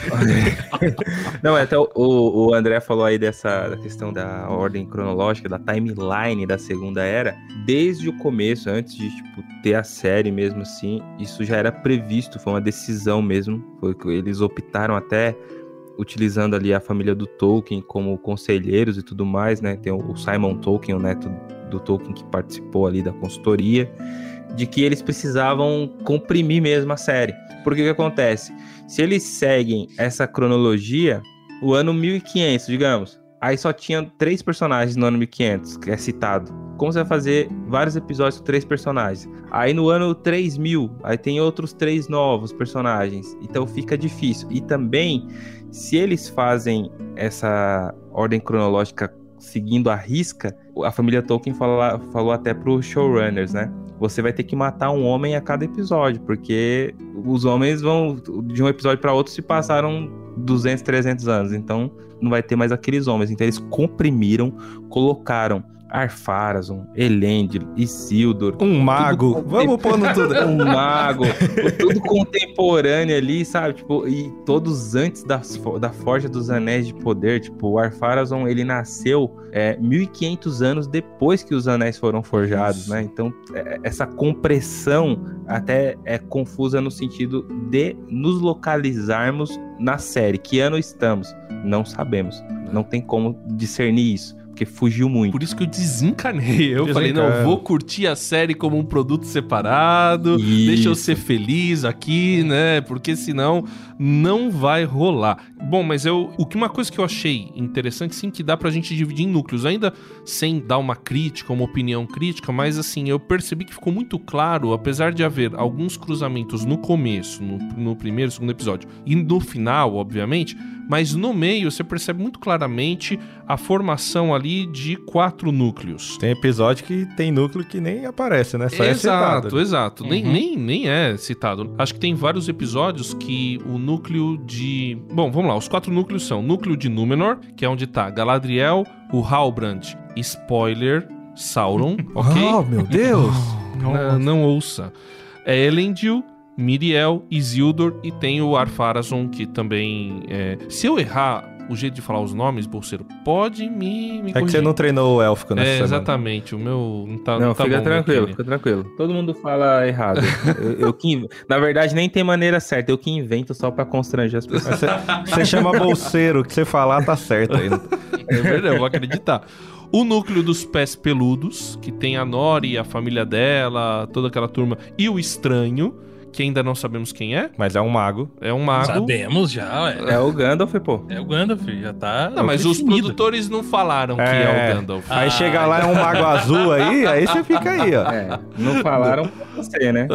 Não, até o, o André falou aí dessa da questão da ordem cronológica, da timeline da Segunda Era. Desde o começo, antes de tipo, ter a série mesmo assim, isso já era previsto, foi uma decisão mesmo. Foi que eles optaram até utilizando ali a família do Tolkien como conselheiros e tudo mais, né? Tem o Simon Tolkien, o neto do Tolkien, que participou ali da consultoria, de que eles precisavam comprimir mesmo a série. Porque o que acontece? Se eles seguem essa cronologia, o ano mil e quinhentos, digamos, aí só tinha três personagens no ano mil e quinhentos, que é citado. Como você vai fazer vários episódios com três personagens? Aí no ano três mil, aí tem outros três novos personagens. Então fica difícil. E também, se eles fazem essa ordem cronológica seguindo a risca, a família Tolkien fala, falou até para os showrunners, né? Você vai ter que matar um homem a cada episódio, porque os homens vão, de um episódio para outro, se passaram duzentos, trezentos anos, então não vai ter mais aqueles homens. Então eles comprimiram, colocaram Ar-Pharazôn, Elendil, Isildur, Um mago. Tudo- Vamos pôr no tudo. um mago, tudo contemporâneo ali, sabe? Tipo, e todos antes das, fo- da Forja dos Anéis de Poder. Tipo, o Ar-Pharazôn, ele nasceu é, mil e quinhentos anos depois que os anéis foram forjados, né? Então, é, essa compressão até é confusa no sentido de nos localizarmos na série. Que ano estamos? Não sabemos. Não tem como discernir isso, porque fugiu muito. Por isso que eu desencanei. Eu Desencana. falei, não, eu vou curtir a série como um produto separado, Isso. deixa eu ser feliz aqui, né? Porque senão não vai rolar. Bom, mas eu, o que uma coisa que eu achei interessante, sim, que dá pra gente dividir em núcleos, ainda sem dar uma crítica, uma opinião crítica, mas assim, eu percebi que ficou muito claro, apesar de haver alguns cruzamentos no começo, no, no primeiro, segundo episódio, e no final, obviamente, mas no meio você percebe muito claramente a formação ali de quatro núcleos. Tem episódio que tem núcleo que nem aparece, né? Só é Exato, citado. exato. Nem, Uhum. nem, nem é citado. Acho que tem vários episódios que o núcleo de... Bom, vamos lá. Os quatro núcleos são núcleo de Númenor, que é onde tá Galadriel, o Halbrand, spoiler, Sauron, ok? Oh, meu Deus! Não, não ouça. É Elendil, Miriel, Isildur e tem o Ar-Pharazôn, que também é... Se eu errar o jeito de falar os nomes, Bolseiro, pode me, me É que você não treinou o élfico nessa É, semana. exatamente. O meu não tá, Não, não tá fica bom, tranquilo, Kenny. fica tranquilo. Todo mundo fala errado. eu, eu que inv- Na verdade, nem tem maneira certa. Eu que invento só pra constranger as pessoas. Mas Você, você chama bolseiro, o que você falar tá certo aí. É verdade, eu vou acreditar. O núcleo dos pés peludos, que tem a Nori, a família dela, toda aquela turma, e o estranho, que ainda não sabemos quem é. Mas é um mago. É um mago. Sabemos já, ué. É o Gandalf, pô. É o Gandalf, já tá. Não, mas os definido. produtores não falaram que É. é o Gandalf. Aí Ah, chega lá, é um mago azul aí, aí você fica aí, ó. É, não falaram pra você, né?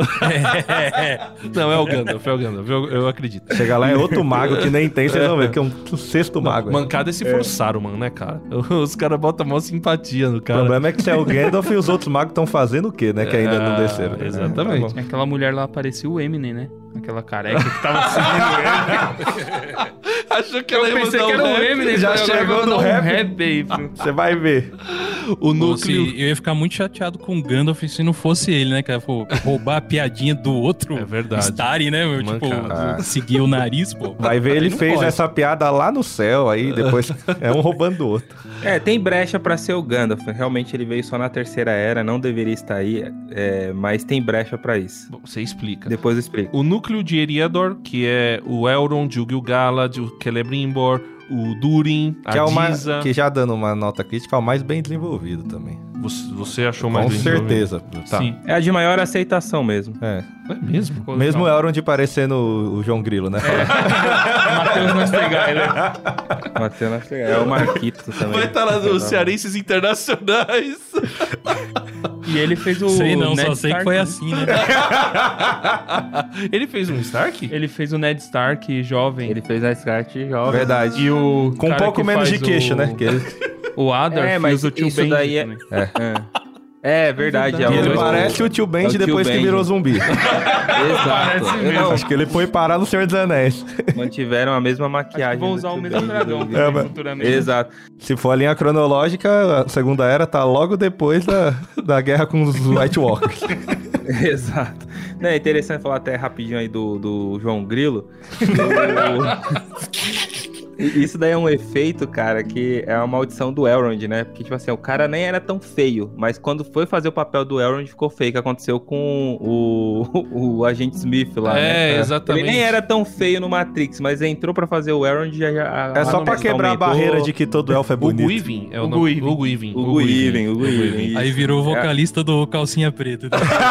Não, é o Gandalf, é o Gandalf, eu, eu acredito. Chega lá, é outro mago que nem tem, vocês vão ver, que é um sexto mago. Não, aí. mancada é se for Saruman, né, cara? Os caras botam mó simpatia no O cara. problema é que se é o Gandalf e os outros magos estão fazendo o quê, né? Que ainda não Ah, desceram. exatamente. Tá bom. Aquela mulher lá parecia o Eminem, né? Aquela careca que tava seguindo ele. Achou que ela Eu ia pensei mandar que era um um rap. Eminem. Já falei, agora chegou vai no mandar um rap? rap aí. pro- Você vai ver. O Pô, núcleo... se- eu ia ficar muito chateado com o Gandalf se não fosse ele, né, cara? Pô, roubar a piadinha do outro É verdade. Starry, né, meu? Tipo, Mancada. seguir o nariz, pô. Vai ver, ele Não fez pode. essa piada lá no céu, aí depois é um roubando o outro. É, tem brecha pra ser o Gandalf. Realmente ele veio só na Terceira Era, não deveria estar aí, é, mas tem brecha pra isso. Bom, você explica. Depois eu explico. O núcleo de Eriador, que é o Elrond, o Gil-galad, o Celebrimbor, o Durin, a Que, é o mais, Disa. que já dando uma nota crítica, é o mais bem desenvolvido também. Você, você achou mais Com bem desenvolvido? certeza. Tá. Sim. É a de maior aceitação mesmo. É. É mesmo? Ficou Mesmo o legal. Elrond parecendo o João Grilo, né? Matheus Nastegaile. Bateu na pegada. É o Marquito também. Vai estar lá nos Cearenses Internacionais. E ele fez o Sei não, Ned só sei que Stark, foi né? assim, né? Ele fez um Stark? Ele fez o Ned Stark jovem. Ele fez a Scarlet jovem. Verdade. E o Com um cara pouco que menos de faz queixo, o... né? Que ele, O Adar É, fez mas o tio isso Benji daí é- também. É, é verdade. É que o- ele o- parece o tio é Benji o tio depois que Benji. virou zumbi. Exato. Parece Eu mesmo. não, Acho que ele foi parar no Senhor dos Anéis. mantiveram a mesma Acho maquiagem. que vão do usar o tio mesmo Benji. dragão É, também mas- futuramente. Exato. Se for a linha cronológica, a Segunda Era tá logo depois da, da guerra com os White Walkers. Exato. Não, é interessante falar até rapidinho aí do, do João Grilo. O- Isso daí é um efeito, cara, que é uma maldição do Elrond, né? Porque, tipo assim, o cara nem era tão feio, mas quando foi fazer o papel do Elrond, ficou feio, que aconteceu com o, o agente Smith lá, É, né? exatamente. Ele nem era tão feio no Matrix, mas entrou pra fazer o Elrond e já... já É a só pra maldição quebrar a aumentou. barreira de que todo elfo é O bonito. Guivin é o O nome. Guivin. O Guivin. O Guivin, o Guivin. isso. Aí virou o vocalista do Calcinha Preta.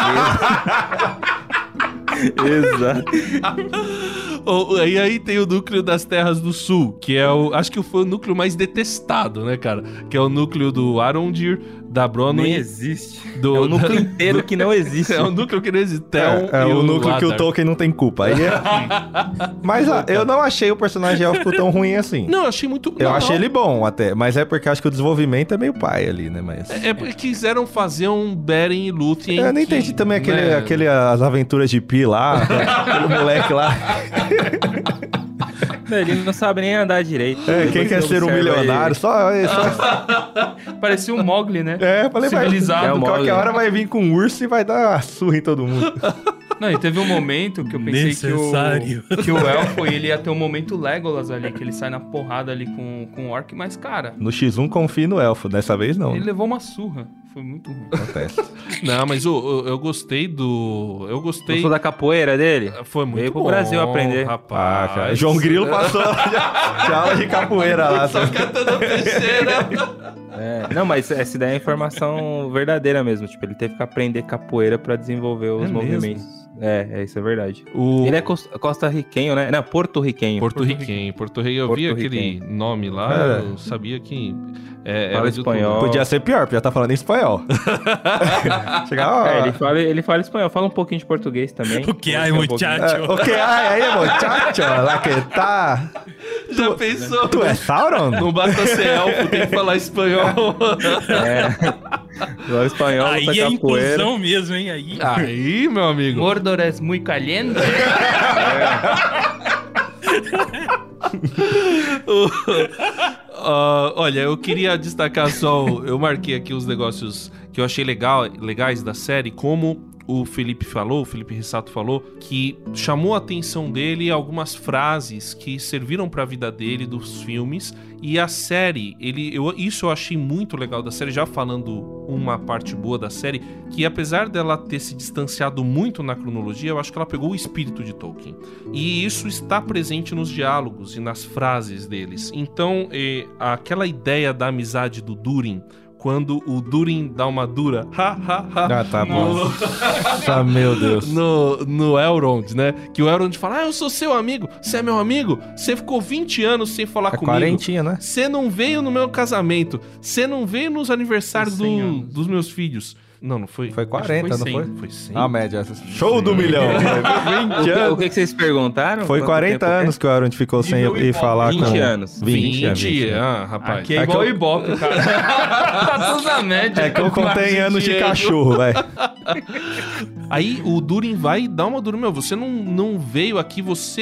Exato. O- E aí tem o núcleo das Terras do Sul, que é o. Acho que foi o núcleo mais detestado, né, cara? Que é o núcleo do Arondir, da Nem Bronwyn. existe. Do, É um núcleo inteiro que não existe. É o núcleo que não existe. Theon É, é e o núcleo que o Adar. Tolkien não tem culpa. Aí é... Mas ah, eu não achei o personagem élfico tão ruim assim. Não, eu achei muito. Eu não, achei ele bom até, mas é porque acho que o desenvolvimento é meio pai ali, né? Mas... É porque quiseram fazer um Beren e Lúthien. Eu nem que, entendi também aquele, né, aquele As Aventuras de Pi lá, aquele moleque lá. Ele não sabe nem andar direito. É, Depois quem você quer ser um observa milionário, ele. só... só... Parecia um Mogli, né? É, falei, vai, Civilizado. É o qualquer Mogli. hora vai vir com um urso e vai dar uma surra em todo mundo. Não, e teve um momento que eu pensei que Necessário. o, que o Elfo ele ia ter um momento Legolas ali, que ele sai na porrada ali com, com o Orc, mas, cara, No xis um confie no elfo, dessa vez não. ele levou uma surra. Foi muito ruim. Acontece. Não, mas eu, eu, eu gostei do. Eu gostei. Gostou da capoeira dele? Foi muito Veio pro bom, Brasil aprender. Ah, Rapaz. cara. João Grilo passou de aula de capoeira lá. Só cantando a peixeira. É, não, mas essa daí é informação verdadeira mesmo. Tipo, ele teve que aprender capoeira pra desenvolver os É movimentos. É, é, isso é verdade. O Ele é cos- costa-riquenho, né? Não, porto-riquenho. porto-riquenho. Porto-riquenho, eu vi aquele Porto-riquenho. nome lá, É. eu sabia que. É, Fala era de outro espanhol. lugar. Podia ser pior, porque já tá falando em espanhol. Chegar, ó. É, ele fala, ele fala espanhol, fala um pouquinho de português também. O que ai, Um pouquinho. muchacho? É, o que ai aí, muchacho? Lá que tá. Já pensou? Tu é Sauron? Não basta ser elfo, tem que falar espanhol. É. Fala espanhol, Aí luta é capoeira. inclusão mesmo, hein? Aí. Aí, meu amigo. Mordor é muito caliente. Ah, olha, eu queria destacar só. o- Eu marquei aqui os negócios que eu achei legal, legais da série, como o Felipe falou, o Felipe Rissato falou, que chamou a atenção dele algumas frases que serviram pra vida dele dos filmes. E a série, ele, eu, isso eu achei muito legal da série, já falando uma parte boa da série, que apesar dela ter se distanciado muito na cronologia, eu acho que ela pegou o espírito de Tolkien. E isso está presente nos diálogos e nas frases deles. Então, eh, aquela ideia da amizade do Durin, quando o Durin dá uma dura, ha, ha, ha, Ah, tá bom. no, Nossa, meu Deus. no, no Elrond, né? Que o Elrond fala, ah, eu sou seu amigo, você é meu amigo, você ficou vinte anos sem falar É comigo. quarentinha, né? Você não veio no meu casamento, você não veio nos aniversários Foi cem do- anos. dos meus filhos. Não, não foi? Foi Acho que quarenta, não cem. foi? Foi cem. A média. Show do milhão. O vinte que, o anos. que que vocês perguntaram? Foi Quanto quarenta tempo é? anos que o Elrond ficou sem Nível ir Ibope. falar com... vinte anos. vinte, é, vinte, vinte. ah, rapaz. Aqui é, É igual que o eu- Ibope, cara. Tá tudo na média. É que eu contei em anos de dinheiro. cachorro, velho. Aí o Durin vai e dá uma dura, meu, você não, não veio aqui, você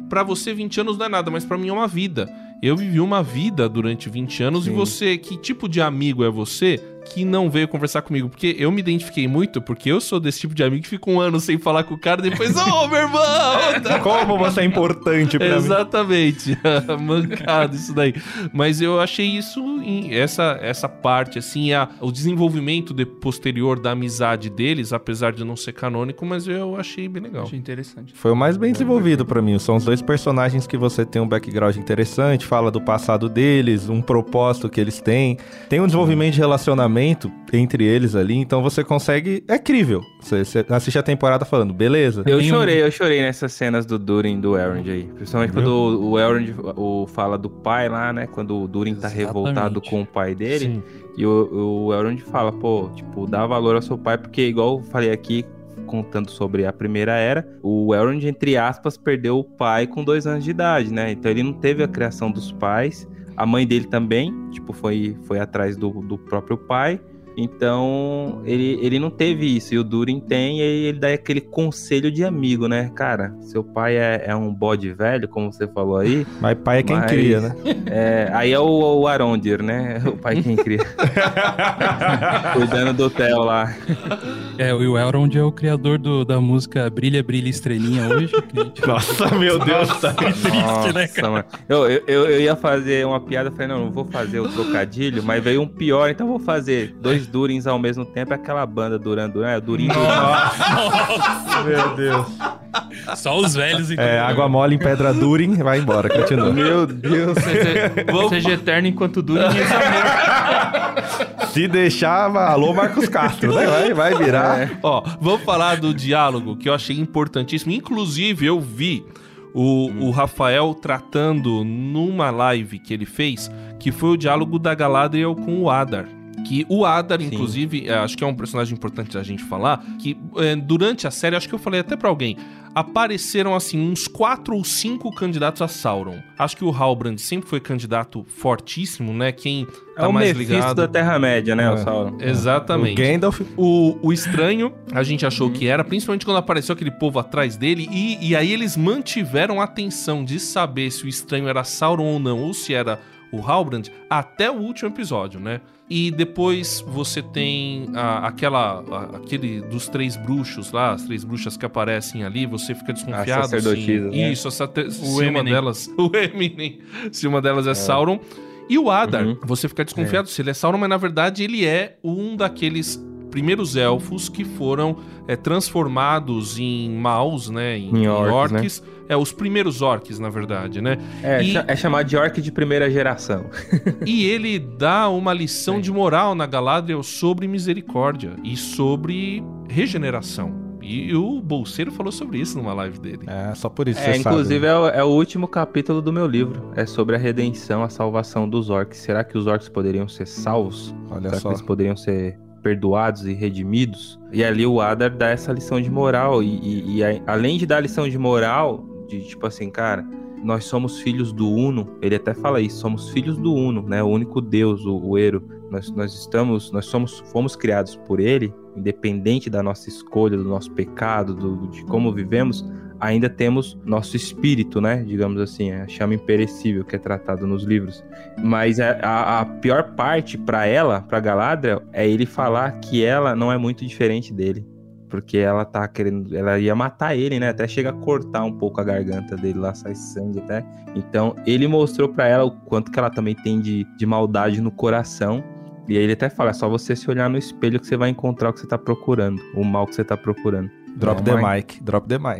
pra você vinte anos não é nada, mas pra mim é uma vida. Eu vivi uma vida durante vinte anos. Sim. E você, que tipo de amigo é você que não veio conversar comigo? Porque eu me identifiquei muito, porque eu sou desse tipo de amigo que fica um ano sem falar com o cara, depois, ô, oh, meu irmão! Como você é importante pra Exatamente. mim. Exatamente. Mancado isso daí. Mas eu achei isso, em, essa, essa parte, assim, a, o desenvolvimento de, posterior da amizade deles, apesar de não ser canônico, mas eu achei bem legal. Achei interessante. Foi o mais bem desenvolvido pra mim. São os dois personagens que você tem um background interessante, fala do passado deles, um propósito que eles têm. Tem um desenvolvimento de relacionamento entre eles ali, então você consegue... É crível. Você, você assiste a temporada falando, beleza. Eu chorei, eu chorei nessas cenas do Durin e do Elrond aí. Principalmente Viu? quando o Elrond o, fala do pai lá, né? Quando o Durin tá Exatamente. revoltado com o pai dele. Sim. E o, o Elrond fala, pô, tipo, dá valor ao seu pai, porque igual eu falei aqui, contando sobre a Primeira Era, o Elrond, entre aspas, perdeu o pai com dois anos de idade, né? Então ele não teve a criação dos pais. A mãe dele também, tipo, foi, foi atrás do, do próprio pai. Então, ele, ele não teve isso. E o Durin tem, e ele dá aquele conselho de amigo, né? Cara, seu pai é, é um bode velho, como você falou aí. Mas pai é quem mas, cria, né? É, aí é o, o Arondir, né? O pai quem cria. Cuidando do Theo lá. É, o Elrond é o criador do, da música Brilha, Brilha, Estrelinha hoje. Que... Nossa, meu Deus, tá triste, Nossa, né, cara? mano. Eu, eu, eu ia fazer uma piada, falei, não, não vou fazer o trocadilho, mas veio um pior, então vou fazer dois Durins ao mesmo tempo, aquela banda Duran Duran, é o Durin Duran. Nossa, meu Deus. Só os velhos. Então. É, água mole em pedra Durin, vai embora, continua. Meu Deus. Seja, seja eterno enquanto Durin e Isamir. Se deixava, alô Marcos Castro, né? Vai, vai virar. É. Ó, vamos falar do diálogo, que eu achei importantíssimo. Inclusive, eu vi o, hum. o Rafael tratando numa live que ele fez, que foi o diálogo da Galadriel com o Adar. Que o Adar, Sim. inclusive, é, acho que é um personagem importante da gente falar, que é, durante a série, acho que eu falei até pra alguém, apareceram, assim, uns quatro ou cinco candidatos a Sauron. Acho que o Halbrand sempre foi candidato fortíssimo, né? Quem tá é o mais Mephisto ligado... da Terra-média, né, é. o Sauron? Exatamente. O Gandalf. O, o estranho, a gente achou uhum. que era, principalmente quando apareceu aquele povo atrás dele, e, e aí eles mantiveram a atenção de saber se o estranho era Sauron ou não, ou se era o Halbrand, até o último episódio, né? E depois você tem a, aquela, a, aquele dos três bruxos lá, as três bruxas que aparecem ali, você fica desconfiado. As sacerdotisas, assim, né? Isso, se o uma Eminem. delas, o Eminem, se uma delas é, é. Sauron. E o Adar, uhum. você fica desconfiado é. se ele é Sauron, mas na verdade ele é um daqueles primeiros elfos que foram é, transformados em maus, né? Em, em orcs. orcs. Né? É, os primeiros orcs, na verdade, né? É, e, é chamado de orc de primeira geração. E ele dá uma lição é. de moral na Galadriel sobre misericórdia e sobre regeneração. E o Bolseiro falou sobre isso numa live dele. É, só por isso é, você inclusive sabe, né? é, o, é o último capítulo do meu livro. É sobre a redenção, a salvação dos orcs. Será que os orcs poderiam ser salvos? Olha Será só. que eles poderiam ser perdoados e redimidos? E ali o Adar dá essa lição de moral. E, e, e a, além de dar a lição de moral, de tipo assim, cara, nós somos filhos do Uno. Ele até fala isso, somos filhos do Uno, né? O único Deus, o, o Ero. Nós, nós estamos, nós somos, fomos criados por ele, independente da nossa escolha, do nosso pecado, do, de como vivemos, ainda temos nosso espírito, né? Digamos assim, a chama imperecível que é tratado nos livros. Mas a, a, a pior parte para ela, para Galadriel, é ele falar que ela não é muito diferente dele. Porque ela tá querendo, ela ia matar ele, né? Até chega a cortar um pouco a garganta dele lá, sai sangue até. Então, ele mostrou pra ela o quanto que ela também tem de, de maldade no coração. E aí ele até fala, é só você se olhar no espelho que você vai encontrar o que você tá procurando, o mal que você tá procurando. Drop é the uma... mic, drop the mic.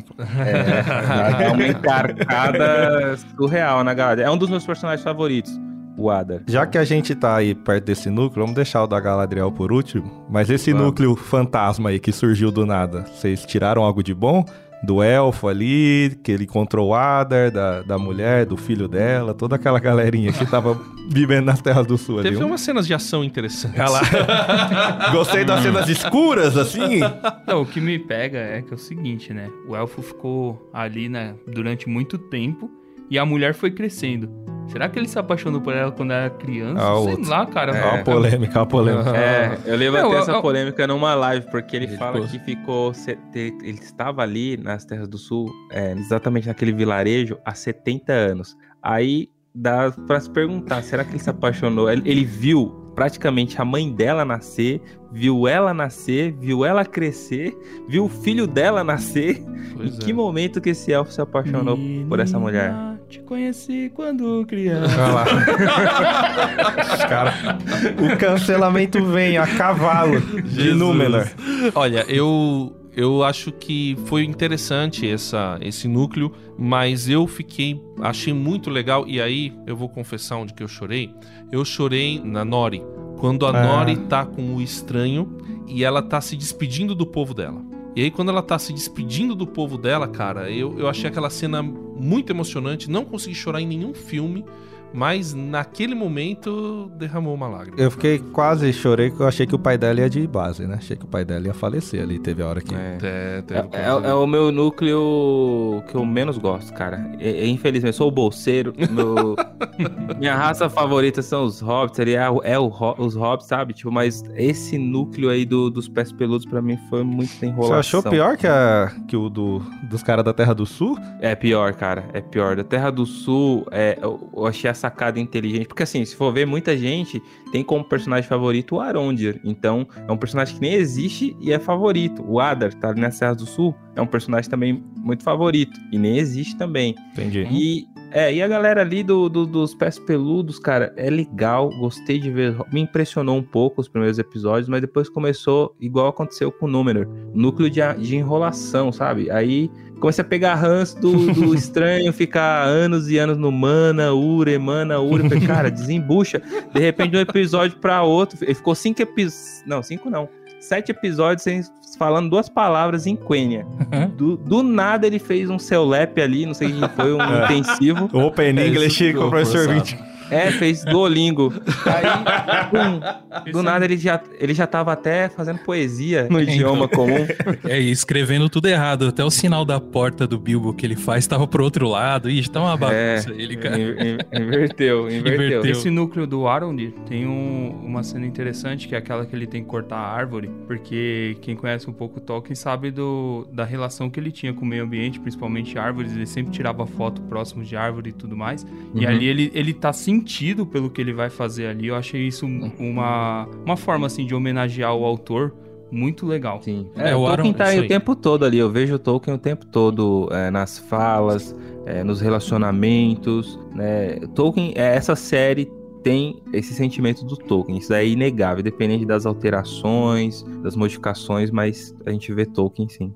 É, é uma encarcada surreal na Galadriel. É um dos meus personagens favoritos. O Adar. Já que a gente tá aí perto desse núcleo, vamos deixar o da Galadriel por último. Mas esse vamos. núcleo fantasma aí que surgiu do nada, vocês tiraram algo de bom? Do elfo ali, que ele encontrou o Adar, da, da mulher, do filho dela, toda aquela galerinha que tava vivendo nas Terras do Sul ali. Teve umas cenas de ação interessantes. Olha lá. Gostei das cenas escuras, assim. Não, o que me pega é que é o seguinte, né? O elfo ficou ali, né, durante muito tempo e a mulher foi crescendo. Será que ele se apaixonou por ela quando era criança? Ah, Sei outro. lá, cara. É uma polêmica, uma polêmica. É, eu levantei Não, essa eu- polêmica numa live, porque ele, Ele fala ficou- que ficou. se- te- Ele estava ali nas Terras do Sul, é, exatamente naquele vilarejo, há setenta anos. Aí dá pra se perguntar: será que ele se apaixonou? Ele, ele viu praticamente a mãe dela nascer, viu ela nascer, viu ela crescer, viu o filho dela nascer. Pois em é. que momento que esse elfo se apaixonou por essa mulher? Menina, te conheci quando criança. Olha lá. Os cara, o cancelamento vem a cavalo de Jesus. Númenor. Olha, eu, eu acho que foi interessante essa, esse núcleo, mas eu fiquei, achei muito legal, e aí eu vou confessar onde que eu chorei. Eu chorei na Nori, quando a Ah. Nori tá com o estranho e ela tá se despedindo do povo dela. E aí quando ela tá se despedindo do povo dela, cara, eu, eu achei aquela cena muito emocionante, não consegui chorar em nenhum filme, mas naquele momento derramou uma lágrima. Eu fiquei quase, chorei, porque eu achei que o pai dela ia de base, né? Achei que o pai dela ia falecer ali, teve a hora que... É. É, teve É, é- é o meu núcleo que eu menos gosto, cara. É- é, infelizmente, eu sou o bolseiro. meu- Minha raça favorita são os hobbits. Ele é, o- é o ho- os hobbits, sabe? Tipo, mas esse núcleo aí do- dos pés peludos, pra mim, foi muito Você enrolação. achou pior que, a, que o do, dos caras da Terra do Sul? É pior, cara. É pior. Da Terra do Sul, é, eu, eu achei a sacada inteligente. Porque, assim, se for ver, muita gente tem como personagem favorito o Arondir. Então, é um personagem que nem existe e é favorito. O Adar, tá ali nas Terras do Sul, é um personagem também muito favorito. E nem existe também. Entendi. E, é, e a galera ali do, do- dos pés peludos, cara, é legal. Gostei de ver. Me impressionou um pouco os primeiros episódios, mas depois começou igual aconteceu com o Númenor. Núcleo de, a- de enrolação, sabe? Aí comecei a pegar ranço do, do estranho, ficar anos e anos no mana, ure, mana, ure. Falei, cara, desembucha. De repente, de um episódio pra outro, ele ficou cinco episódios. Não, cinco não. Sete episódios sem, falando duas palavras em Quenya. Do, do nada ele fez um Ceolep ali, não sei o que foi, um É. intensivo. Open É, English isso com o ficou professor forçado. vinte. É, fez Duolingo. Aí, pum, do nada ele já, ele já tava até fazendo poesia no idioma comum. É, e escrevendo tudo errado. Até o sinal da porta do Bilbo que ele faz tava pro outro lado. Ixi, tá uma bagunça ele, cara. In- in- Inverteu, inverteu. Inverteu. Esse núcleo do Arondir tem um- uma cena interessante, que é aquela que ele tem que cortar a árvore, porque quem conhece um pouco o Tolkien sabe do, da relação que ele tinha com o meio ambiente, principalmente árvores. Ele sempre tirava foto próximo de árvore e tudo mais. E Uhum. ali ele, ele tá sentido pelo que ele vai fazer ali. Eu achei isso uma, uma forma, assim, de homenagear o autor muito legal. Sim. É, É, o o Tolkien Aaron- tá aí isso o aí. tempo todo ali. Eu vejo o Tolkien o tempo todo é, nas falas, é, nos relacionamentos, né? Tolkien, é, essa série tem esse sentimento do Tolkien. Isso daí é inegável, independente das alterações, das modificações, mas a gente vê Tolkien sim.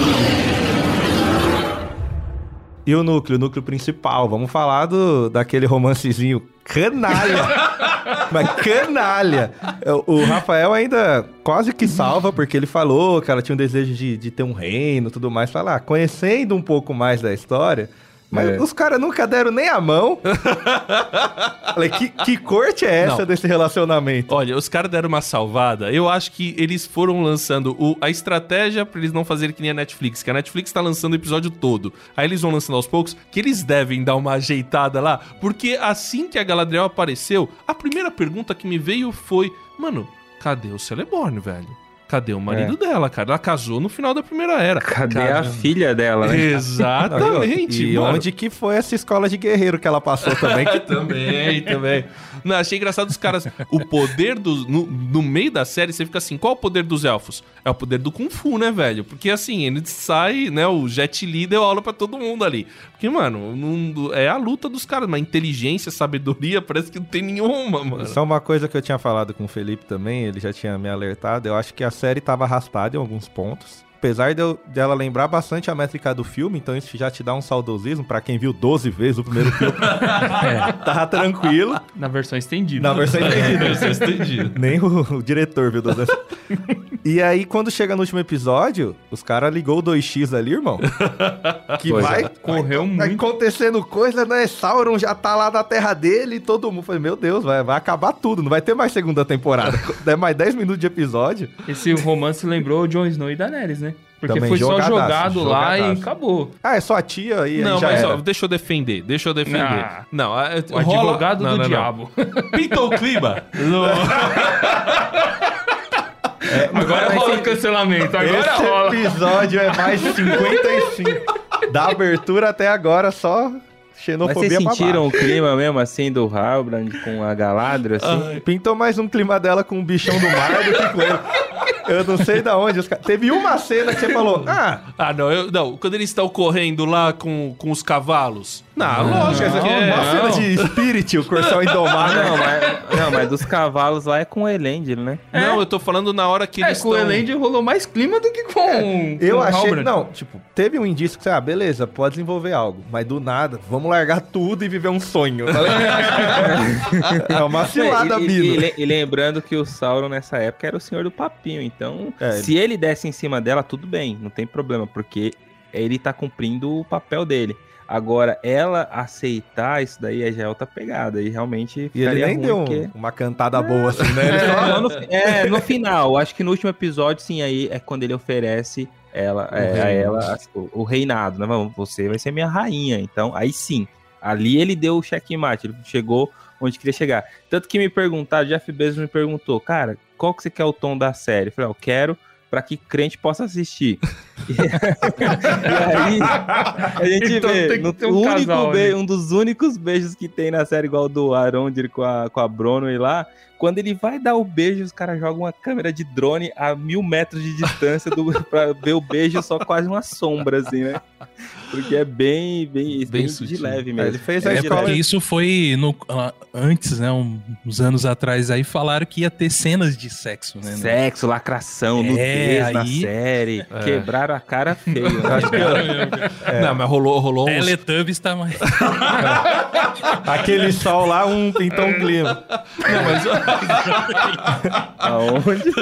E o núcleo, o núcleo principal. Vamos falar do, daquele romancezinho canalha. Mas canalha. O Rafael ainda quase que salva, porque ele falou que ela tinha um desejo de, de ter um reino e tudo mais. Falar, conhecendo um pouco mais da história... Mas É. os caras nunca deram nem a mão. Falei, que, que corte é essa Não. desse relacionamento? Olha, os caras deram uma salvada. Eu acho que eles foram lançando o- a estratégia pra eles não fazerem que nem a Netflix, que a Netflix tá lançando o episódio todo. Aí eles vão lançando aos poucos, que eles devem dar uma ajeitada lá, porque assim que a Galadriel apareceu, a primeira pergunta que me veio foi: mano, cadê o Celeborn, velho? Cadê o marido dela, cara? Ela casou no final da Primeira Era. Cadê Cara, a filha dela, né? Exatamente. E mano. onde que foi essa escola de guerreiro que ela passou também? Que Também, também. Não, achei engraçado os caras. O poder dos. No, no meio da série, você fica assim: qual é o poder dos elfos? É o poder do Kung Fu, né, velho? Porque assim, ele sai, né? O Jet Li deu aula pra todo mundo ali. Porque, mano, não- é a luta dos caras. Mas inteligência, sabedoria, parece que não tem nenhuma, mano. Só uma coisa que eu tinha falado com o Felipe também, ele já tinha me alertado, eu acho que a série tava arrastada em alguns pontos. Apesar de eu, dela lembrar bastante a métrica do filme, então isso já te dá um saudosismo pra quem viu doze vezes o primeiro filme. Tava tranquilo. Na versão estendida. Na versão estendida. Isso é estendido. Nem o, o diretor viu doze vezes. E aí, quando chega no último episódio, os caras ligou o dois x ali, irmão. Que Pois vai, é. Correu vai muito. acontecendo coisa, né? Sauron já tá lá na terra dele e todo mundo. Falei, meu Deus, vai, vai acabar tudo. Não vai ter mais segunda temporada. Der mais dez minutos de episódio. Esse romance lembrou o Jon Snow e Daenerys, né? Porque Também foi só jogadaço, jogado lá e jogadaço. acabou. Ah, é só a tia aí, Não, aí já mas era. ó, deixa eu defender, deixa eu defender. Ah, não, a- O rola- advogado não, do não, não. diabo. Pintou o clima. No- Agora rola o cancelamento, agora Esse rola. episódio é mais cinquenta e cinco. Da abertura até agora, só Mas xenofobia vocês pra sentiram baixo. o clima mesmo, assim, do Halbrand com a Galadriel, assim? Pintou mais um clima dela com o bichão do mar do que com ele. Eu não sei da onde os caras... Teve uma cena que você falou, ah, Ah, não, eu, não, quando eles estão correndo lá com, com os cavalos. Não, não, lógico essa que aqui é. uma cena de Spirit, o Corcel Ah, Indomável. não, mas, não, mas dos cavalos lá é com o Elendil, né? Não, eu tô falando na hora que É, eles com o estão... Elend rolou mais clima do que com Eu com o achei... Halbrand. Não, tipo, teve um indício que você, ah, beleza, pode desenvolver algo. Mas do nada, vamos largar tudo e viver um sonho. Tá ligado? É uma cilada, e, e, Bino. e, e lembrando que o Sauron nessa época era o senhor do papinho, então É, se ele desse em cima dela, tudo bem, não tem problema, porque ele tá cumprindo o papel dele. Agora, ela aceitar isso daí já é outra pegada, e realmente E ele ficaria nem ruim, deu um- porque... uma cantada boa assim, né? Ele É, só... não, no, é, no final, acho que no último episódio, sim, aí é quando ele oferece ela, é, a ela o, o reinado, né? Vamos, você vai ser minha rainha, então, aí sim, ali ele deu o checkmate, ele chegou onde queria chegar. Tanto que me perguntaram, Jeff Bezos me perguntou, cara, qual que você quer o tom da série? Eu falei, eu quero pra que crente possa assistir. E aí, a gente Então vê, tem que no, ter um o único casal be- ali. um dos únicos beijos que tem na série, igual do Arondir com a, com a Bronwyn lá, quando ele vai dar o beijo, os caras jogam uma câmera de drone a mil metros de distância do, pra ver o beijo só quase uma sombra, assim, né? Porque é bem, bem, bem, Bem de sutil. leve mesmo. Ele fez a É É de escola... porque leve. isso foi no, ah, antes, né? um- uns anos atrás aí, falaram que ia ter cenas de sexo, né? Sexo, lacração, É, nudez na aí- série. Quebraram a cara feio. né? Acho que Não, mas rolou, rolou uns... Teletubbies tá mais. aquele sol lá, um pintou um clima. Não, mas... Aonde?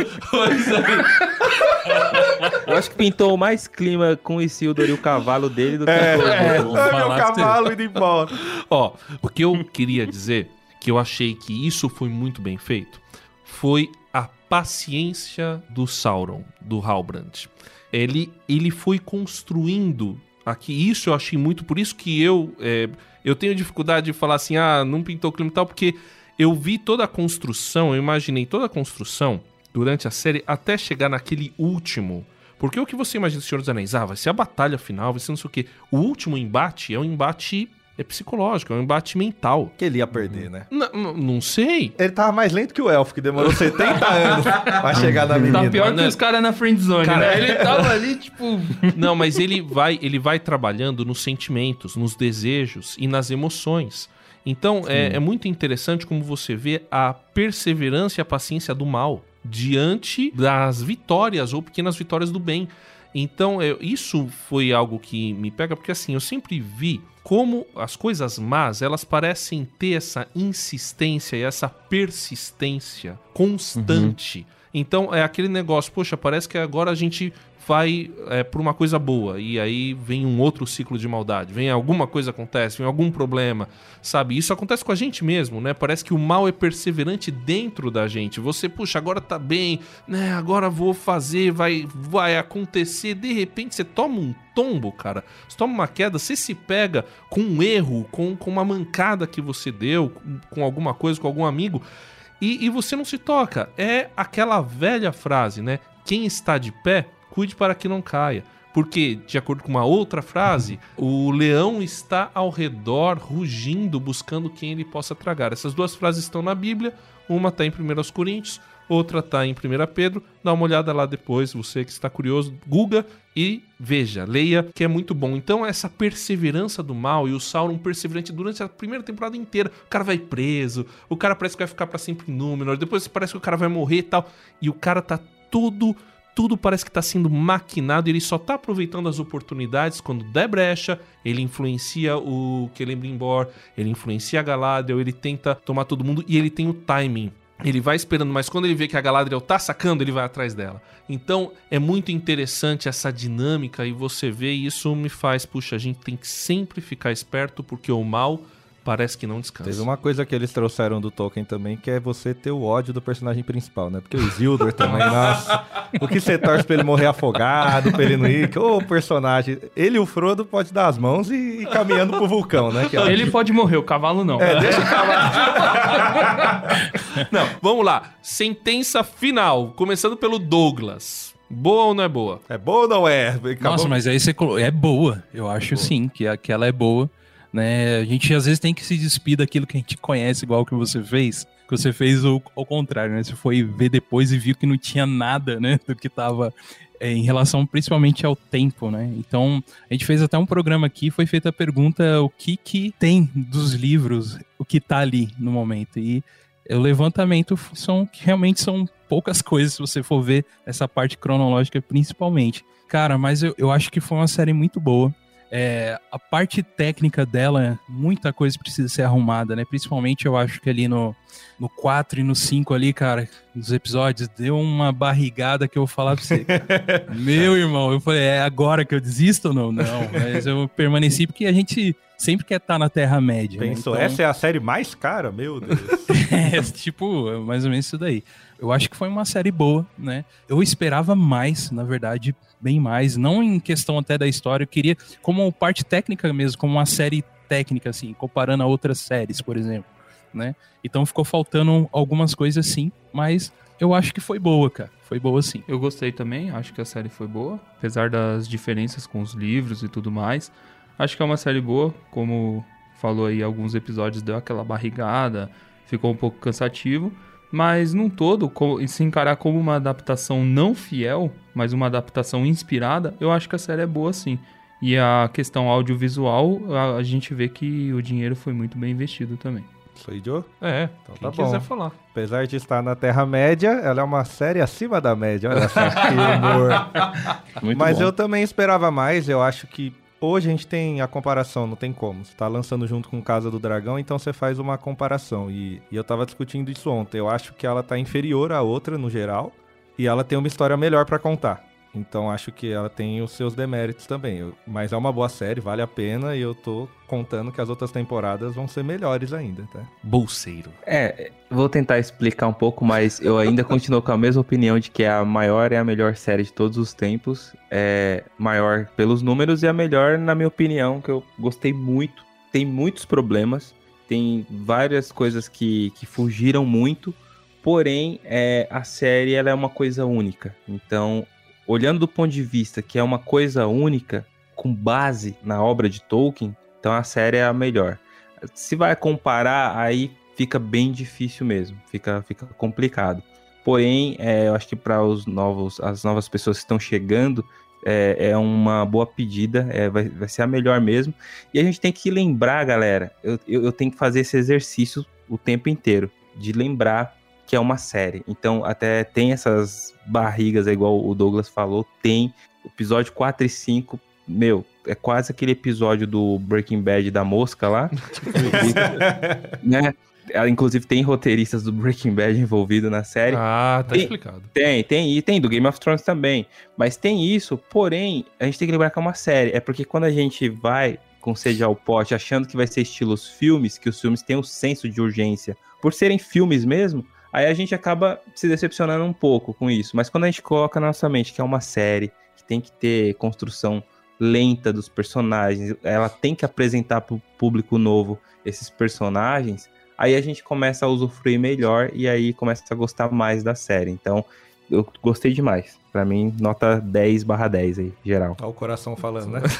Eu acho que pintou mais clima com o Isildur e o cavalo dele do que É, com o é, outro. é meu falar que- cavalo indo embora. Ó, o que eu queria dizer, que eu achei que isso foi muito bem feito, foi a paciência do Sauron, do Halbrand. Ele, ele foi construindo aqui, isso eu achei muito, por isso que eu, é, eu tenho dificuldade de falar assim, ah, não pintou o clima e tal, porque eu vi toda a construção, eu imaginei toda a construção durante a série até chegar naquele último. Porque o que você imagina do Senhor dos Anéis? Ah, vai ser a batalha final, vai ser não sei o quê. O último embate é um embate é psicológico, é um embate mental. Que ele ia perder, né? N- n- não sei. Ele tava mais lento que o Elfo, que demorou setenta anos pra chegar na menina. Tá pior que né? os caras na friendzone, Cara, né? Ele tava ali, tipo... Não, mas ele vai, ele vai trabalhando nos sentimentos, nos desejos e nas emoções. Então, é, é muito interessante como você vê a perseverança e a paciência do mal diante das vitórias ou pequenas vitórias do bem. Então, é, isso foi algo que me pega, porque assim, eu sempre vi como as coisas más, elas parecem ter essa insistência e essa persistência constante. Então, é aquele negócio, poxa, parece que agora a gente vai é, por uma coisa boa, e aí vem um outro ciclo de maldade, vem alguma coisa acontece, vem algum problema, sabe? Isso acontece com a gente mesmo, né? Parece que o mal é perseverante dentro da gente. Você, puxa, agora tá bem, né? Agora vou fazer, vai, vai acontecer, de repente você toma um tombo, cara. Você toma uma queda, você se pega com um erro, com, com uma mancada que você deu, com, com alguma coisa, com algum amigo, e, e você não se toca. É aquela velha frase, né? Quem está de pé, cuide para que não caia. Porque, de acordo com uma outra frase, o leão está ao redor, rugindo, buscando quem ele possa tragar. Essas duas frases estão na Bíblia. Uma está em primeira Coríntios, outra está em primeira Pedro. Dá uma olhada lá depois, você que está curioso, Google e veja, leia, que é muito bom. Então, essa perseverança do mal, e o Sauron perseverante durante a primeira temporada inteira. O cara vai preso, o cara parece que vai ficar para sempre em Númenor, depois parece que o cara vai morrer e tal. E o cara tá todo... Tudo parece que está sendo maquinado e ele só está aproveitando as oportunidades quando der brecha, ele influencia o Celebrimbor, ele influencia a Galadriel, ele tenta tomar todo mundo e ele tem o timing. Ele vai esperando, mas quando ele vê que a Galadriel tá sacando, ele vai atrás dela. Então é muito interessante essa dinâmica e você vê, e isso me faz, puxa, a gente tem que sempre ficar esperto porque o mal parece que não descansa. Teve uma coisa que eles trouxeram do Tolkien também, que é você ter o ódio do personagem principal, né? Porque o Isildur também, nossa, o que você torce pra ele morrer afogado, pra ele não ir, ô personagem, ele e o Frodo pode dar as mãos e ir caminhando pro vulcão, né? Que é Ele pode morrer, o cavalo não. É, deixa o cavalo. Não, vamos lá. Sentença final, começando pelo Douglas. Boa ou não é boa? É boa ou não é? Acabou. Nossa, mas aí você colo... é boa. Eu acho boa. sim, que, a- que ela é boa. Né? A gente às vezes tem que se despir daquilo que a gente conhece, igual que você fez. Que você fez o, ao contrário, né? Você foi ver depois e viu que não tinha nada, né? Do que tava é, em relação principalmente ao tempo, né? Então, a gente fez até um programa aqui, foi feita a pergunta o que que tem dos livros, o que tá ali no momento. E o levantamento são que realmente são poucas coisas, se você for ver essa parte cronológica principalmente. Cara, mas eu, eu acho que foi uma série muito boa. É, a parte técnica dela, muita coisa precisa ser arrumada, né? Principalmente eu acho que ali no, no quatro e no cinco ali, cara, nos episódios, deu uma barrigada que eu vou falar pra você. Meu irmão, eu falei, é agora que eu desisto ou não? Não, mas eu permaneci porque a gente sempre quer estar na Terra-média. Pensou, né? Então, essa é a série mais cara? Meu Deus. é, tipo, mais ou menos isso daí. Eu acho que foi uma série boa, né? Eu esperava mais, na verdade, bem mais. Não em questão até da história, eu queria como parte técnica mesmo, como uma série técnica, assim, comparando a outras séries, por exemplo, né? Então ficou faltando algumas coisas, sim, mas eu acho que foi boa, cara. Foi boa, sim. Eu gostei também, acho que a série foi boa, apesar das diferenças com os livros e tudo mais. Acho que é uma série boa, como falou aí, alguns episódios deu aquela barrigada, ficou um pouco cansativo, mas num todo, se encarar como uma adaptação não fiel, mas uma adaptação inspirada, eu acho que a série é boa sim. E a questão audiovisual, a, a gente vê que o dinheiro foi muito bem investido também. Sou Joe? É, Então quem tá quiser bom. falar. Apesar de estar na Terra-média, ela é uma série acima da média. Olha só que humor. Muito Mas bom. eu também esperava mais. Eu acho que hoje a gente tem a comparação, não tem como. Você tá lançando junto com Casa do Dragão, então você faz uma comparação. E, e eu tava discutindo isso ontem. Eu acho que ela tá inferior à outra no geral. E ela tem uma história melhor pra contar. Então acho que ela tem os seus deméritos também. Eu- mas é uma boa série, vale a pena. E eu tô contando que as outras temporadas vão ser melhores ainda, tá? Bolseiro. É, vou tentar explicar um pouco, mas eu ainda continuo com a mesma opinião de que a maior e a melhor série de todos os tempos. É maior pelos números e a melhor, na minha opinião, que eu gostei muito. Tem muitos problemas, tem várias coisas que, que fugiram muito, porém, é, a série ela é uma coisa única. Então, olhando do ponto de vista que é uma coisa única, com base na obra de Tolkien, então a série é a melhor. Se vai comparar, aí fica bem difícil mesmo, fica, fica complicado. Porém, é, eu acho que para os novos, as novas pessoas que estão chegando, é, é uma boa pedida, é, vai, vai ser a melhor mesmo. E a gente tem que lembrar, galera, eu, eu, eu tenho que fazer esse exercício o tempo inteiro, de lembrar que é uma série. Então, até tem essas barrigas, é igual o Douglas falou, tem episódio quatro e cinco, meu, é quase aquele episódio do Breaking Bad da mosca lá, né? Inclusive tem roteiristas do Breaking Bad envolvido na série. Ah, tá Tem- explicado. Tem, tem, e tem do Game of Thrones também. Mas tem isso, porém, a gente tem que lembrar que é uma série. É porque quando a gente vai com sede ao pote, achando que vai ser estilo os filmes, que os filmes têm o senso de urgência, por serem filmes mesmo, aí a gente acaba se decepcionando um pouco com isso. Mas quando a gente coloca na nossa mente que é uma série, que tem que ter construção lenta dos personagens, ela tem que apresentar para o público novo esses personagens, aí a gente começa a usufruir melhor e aí começa a gostar mais da série. Então, eu gostei demais. Pra mim, nota dez barra dez aí, geral. Olha o coração falando, né?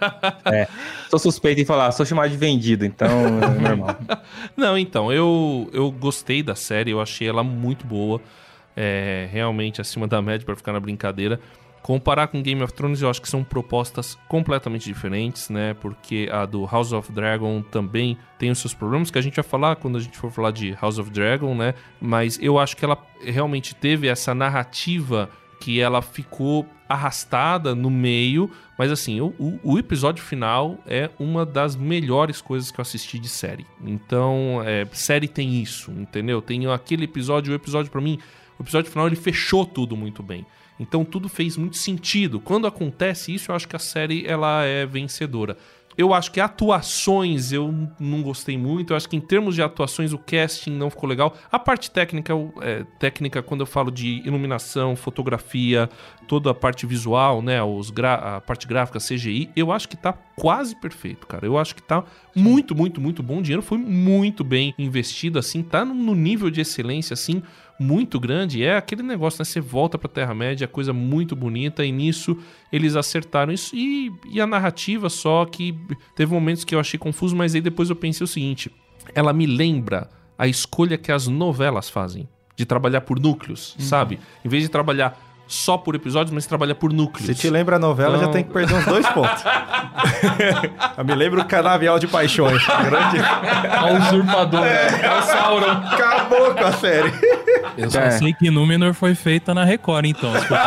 Sou suspeito em falar, sou chamado de vendido, então é normal. Não, então, eu, eu gostei da série, eu achei ela muito boa, é, realmente acima da média pra ficar na brincadeira. Comparar com Game of Thrones, eu acho que são propostas completamente diferentes, né? Porque a do House of Dragon também tem os seus problemas, que a gente vai falar quando a gente for falar de House of Dragon, né? Mas eu acho que ela realmente teve essa narrativa que ela ficou arrastada no meio, mas assim, o, o, o episódio final é uma das melhores coisas que eu assisti de série. Então, é, série tem isso, entendeu? Tem aquele episódio, o episódio pra mim, o episódio final ele fechou tudo muito bem. Então tudo fez muito sentido. Quando acontece isso, eu acho que a série ela é vencedora. Eu acho que atuações eu não gostei muito. Eu acho que em termos de atuações o casting não ficou legal. A parte técnica, é, técnica quando eu falo de iluminação, fotografia, toda a parte visual, né, os gra- a parte gráfica, C G I, eu acho que tá quase perfeito, cara. Eu acho que tá muito, muito, muito bom. O dinheiro foi muito bem investido, assim, tá no nível de excelência, assim, muito grande. É aquele negócio, né? Você volta pra Terra-média, coisa muito bonita, e nisso eles acertaram isso. E, e a narrativa só que teve momentos que eu achei confuso, mas aí depois eu pensei o seguinte: ela me lembra a escolha que as novelas fazem, de trabalhar por núcleos, uhum. sabe? Em vez de trabalhar só por episódios, mas trabalha por núcleos. Se te lembra a novela, então... já tem que perder uns dois pontos. Eu me lembro o Canavial de Paixões. Grande... É o usurpador. É, é o Sauron. Acabou com a série. Eu só é. sei que Númenor foi feita na Record, então.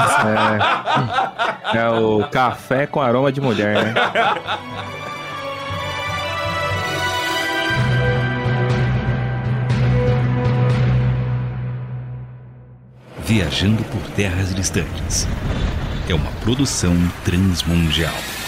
É, é o café com aroma de mulher, né? Viajando por terras distantes. É uma produção transmundial.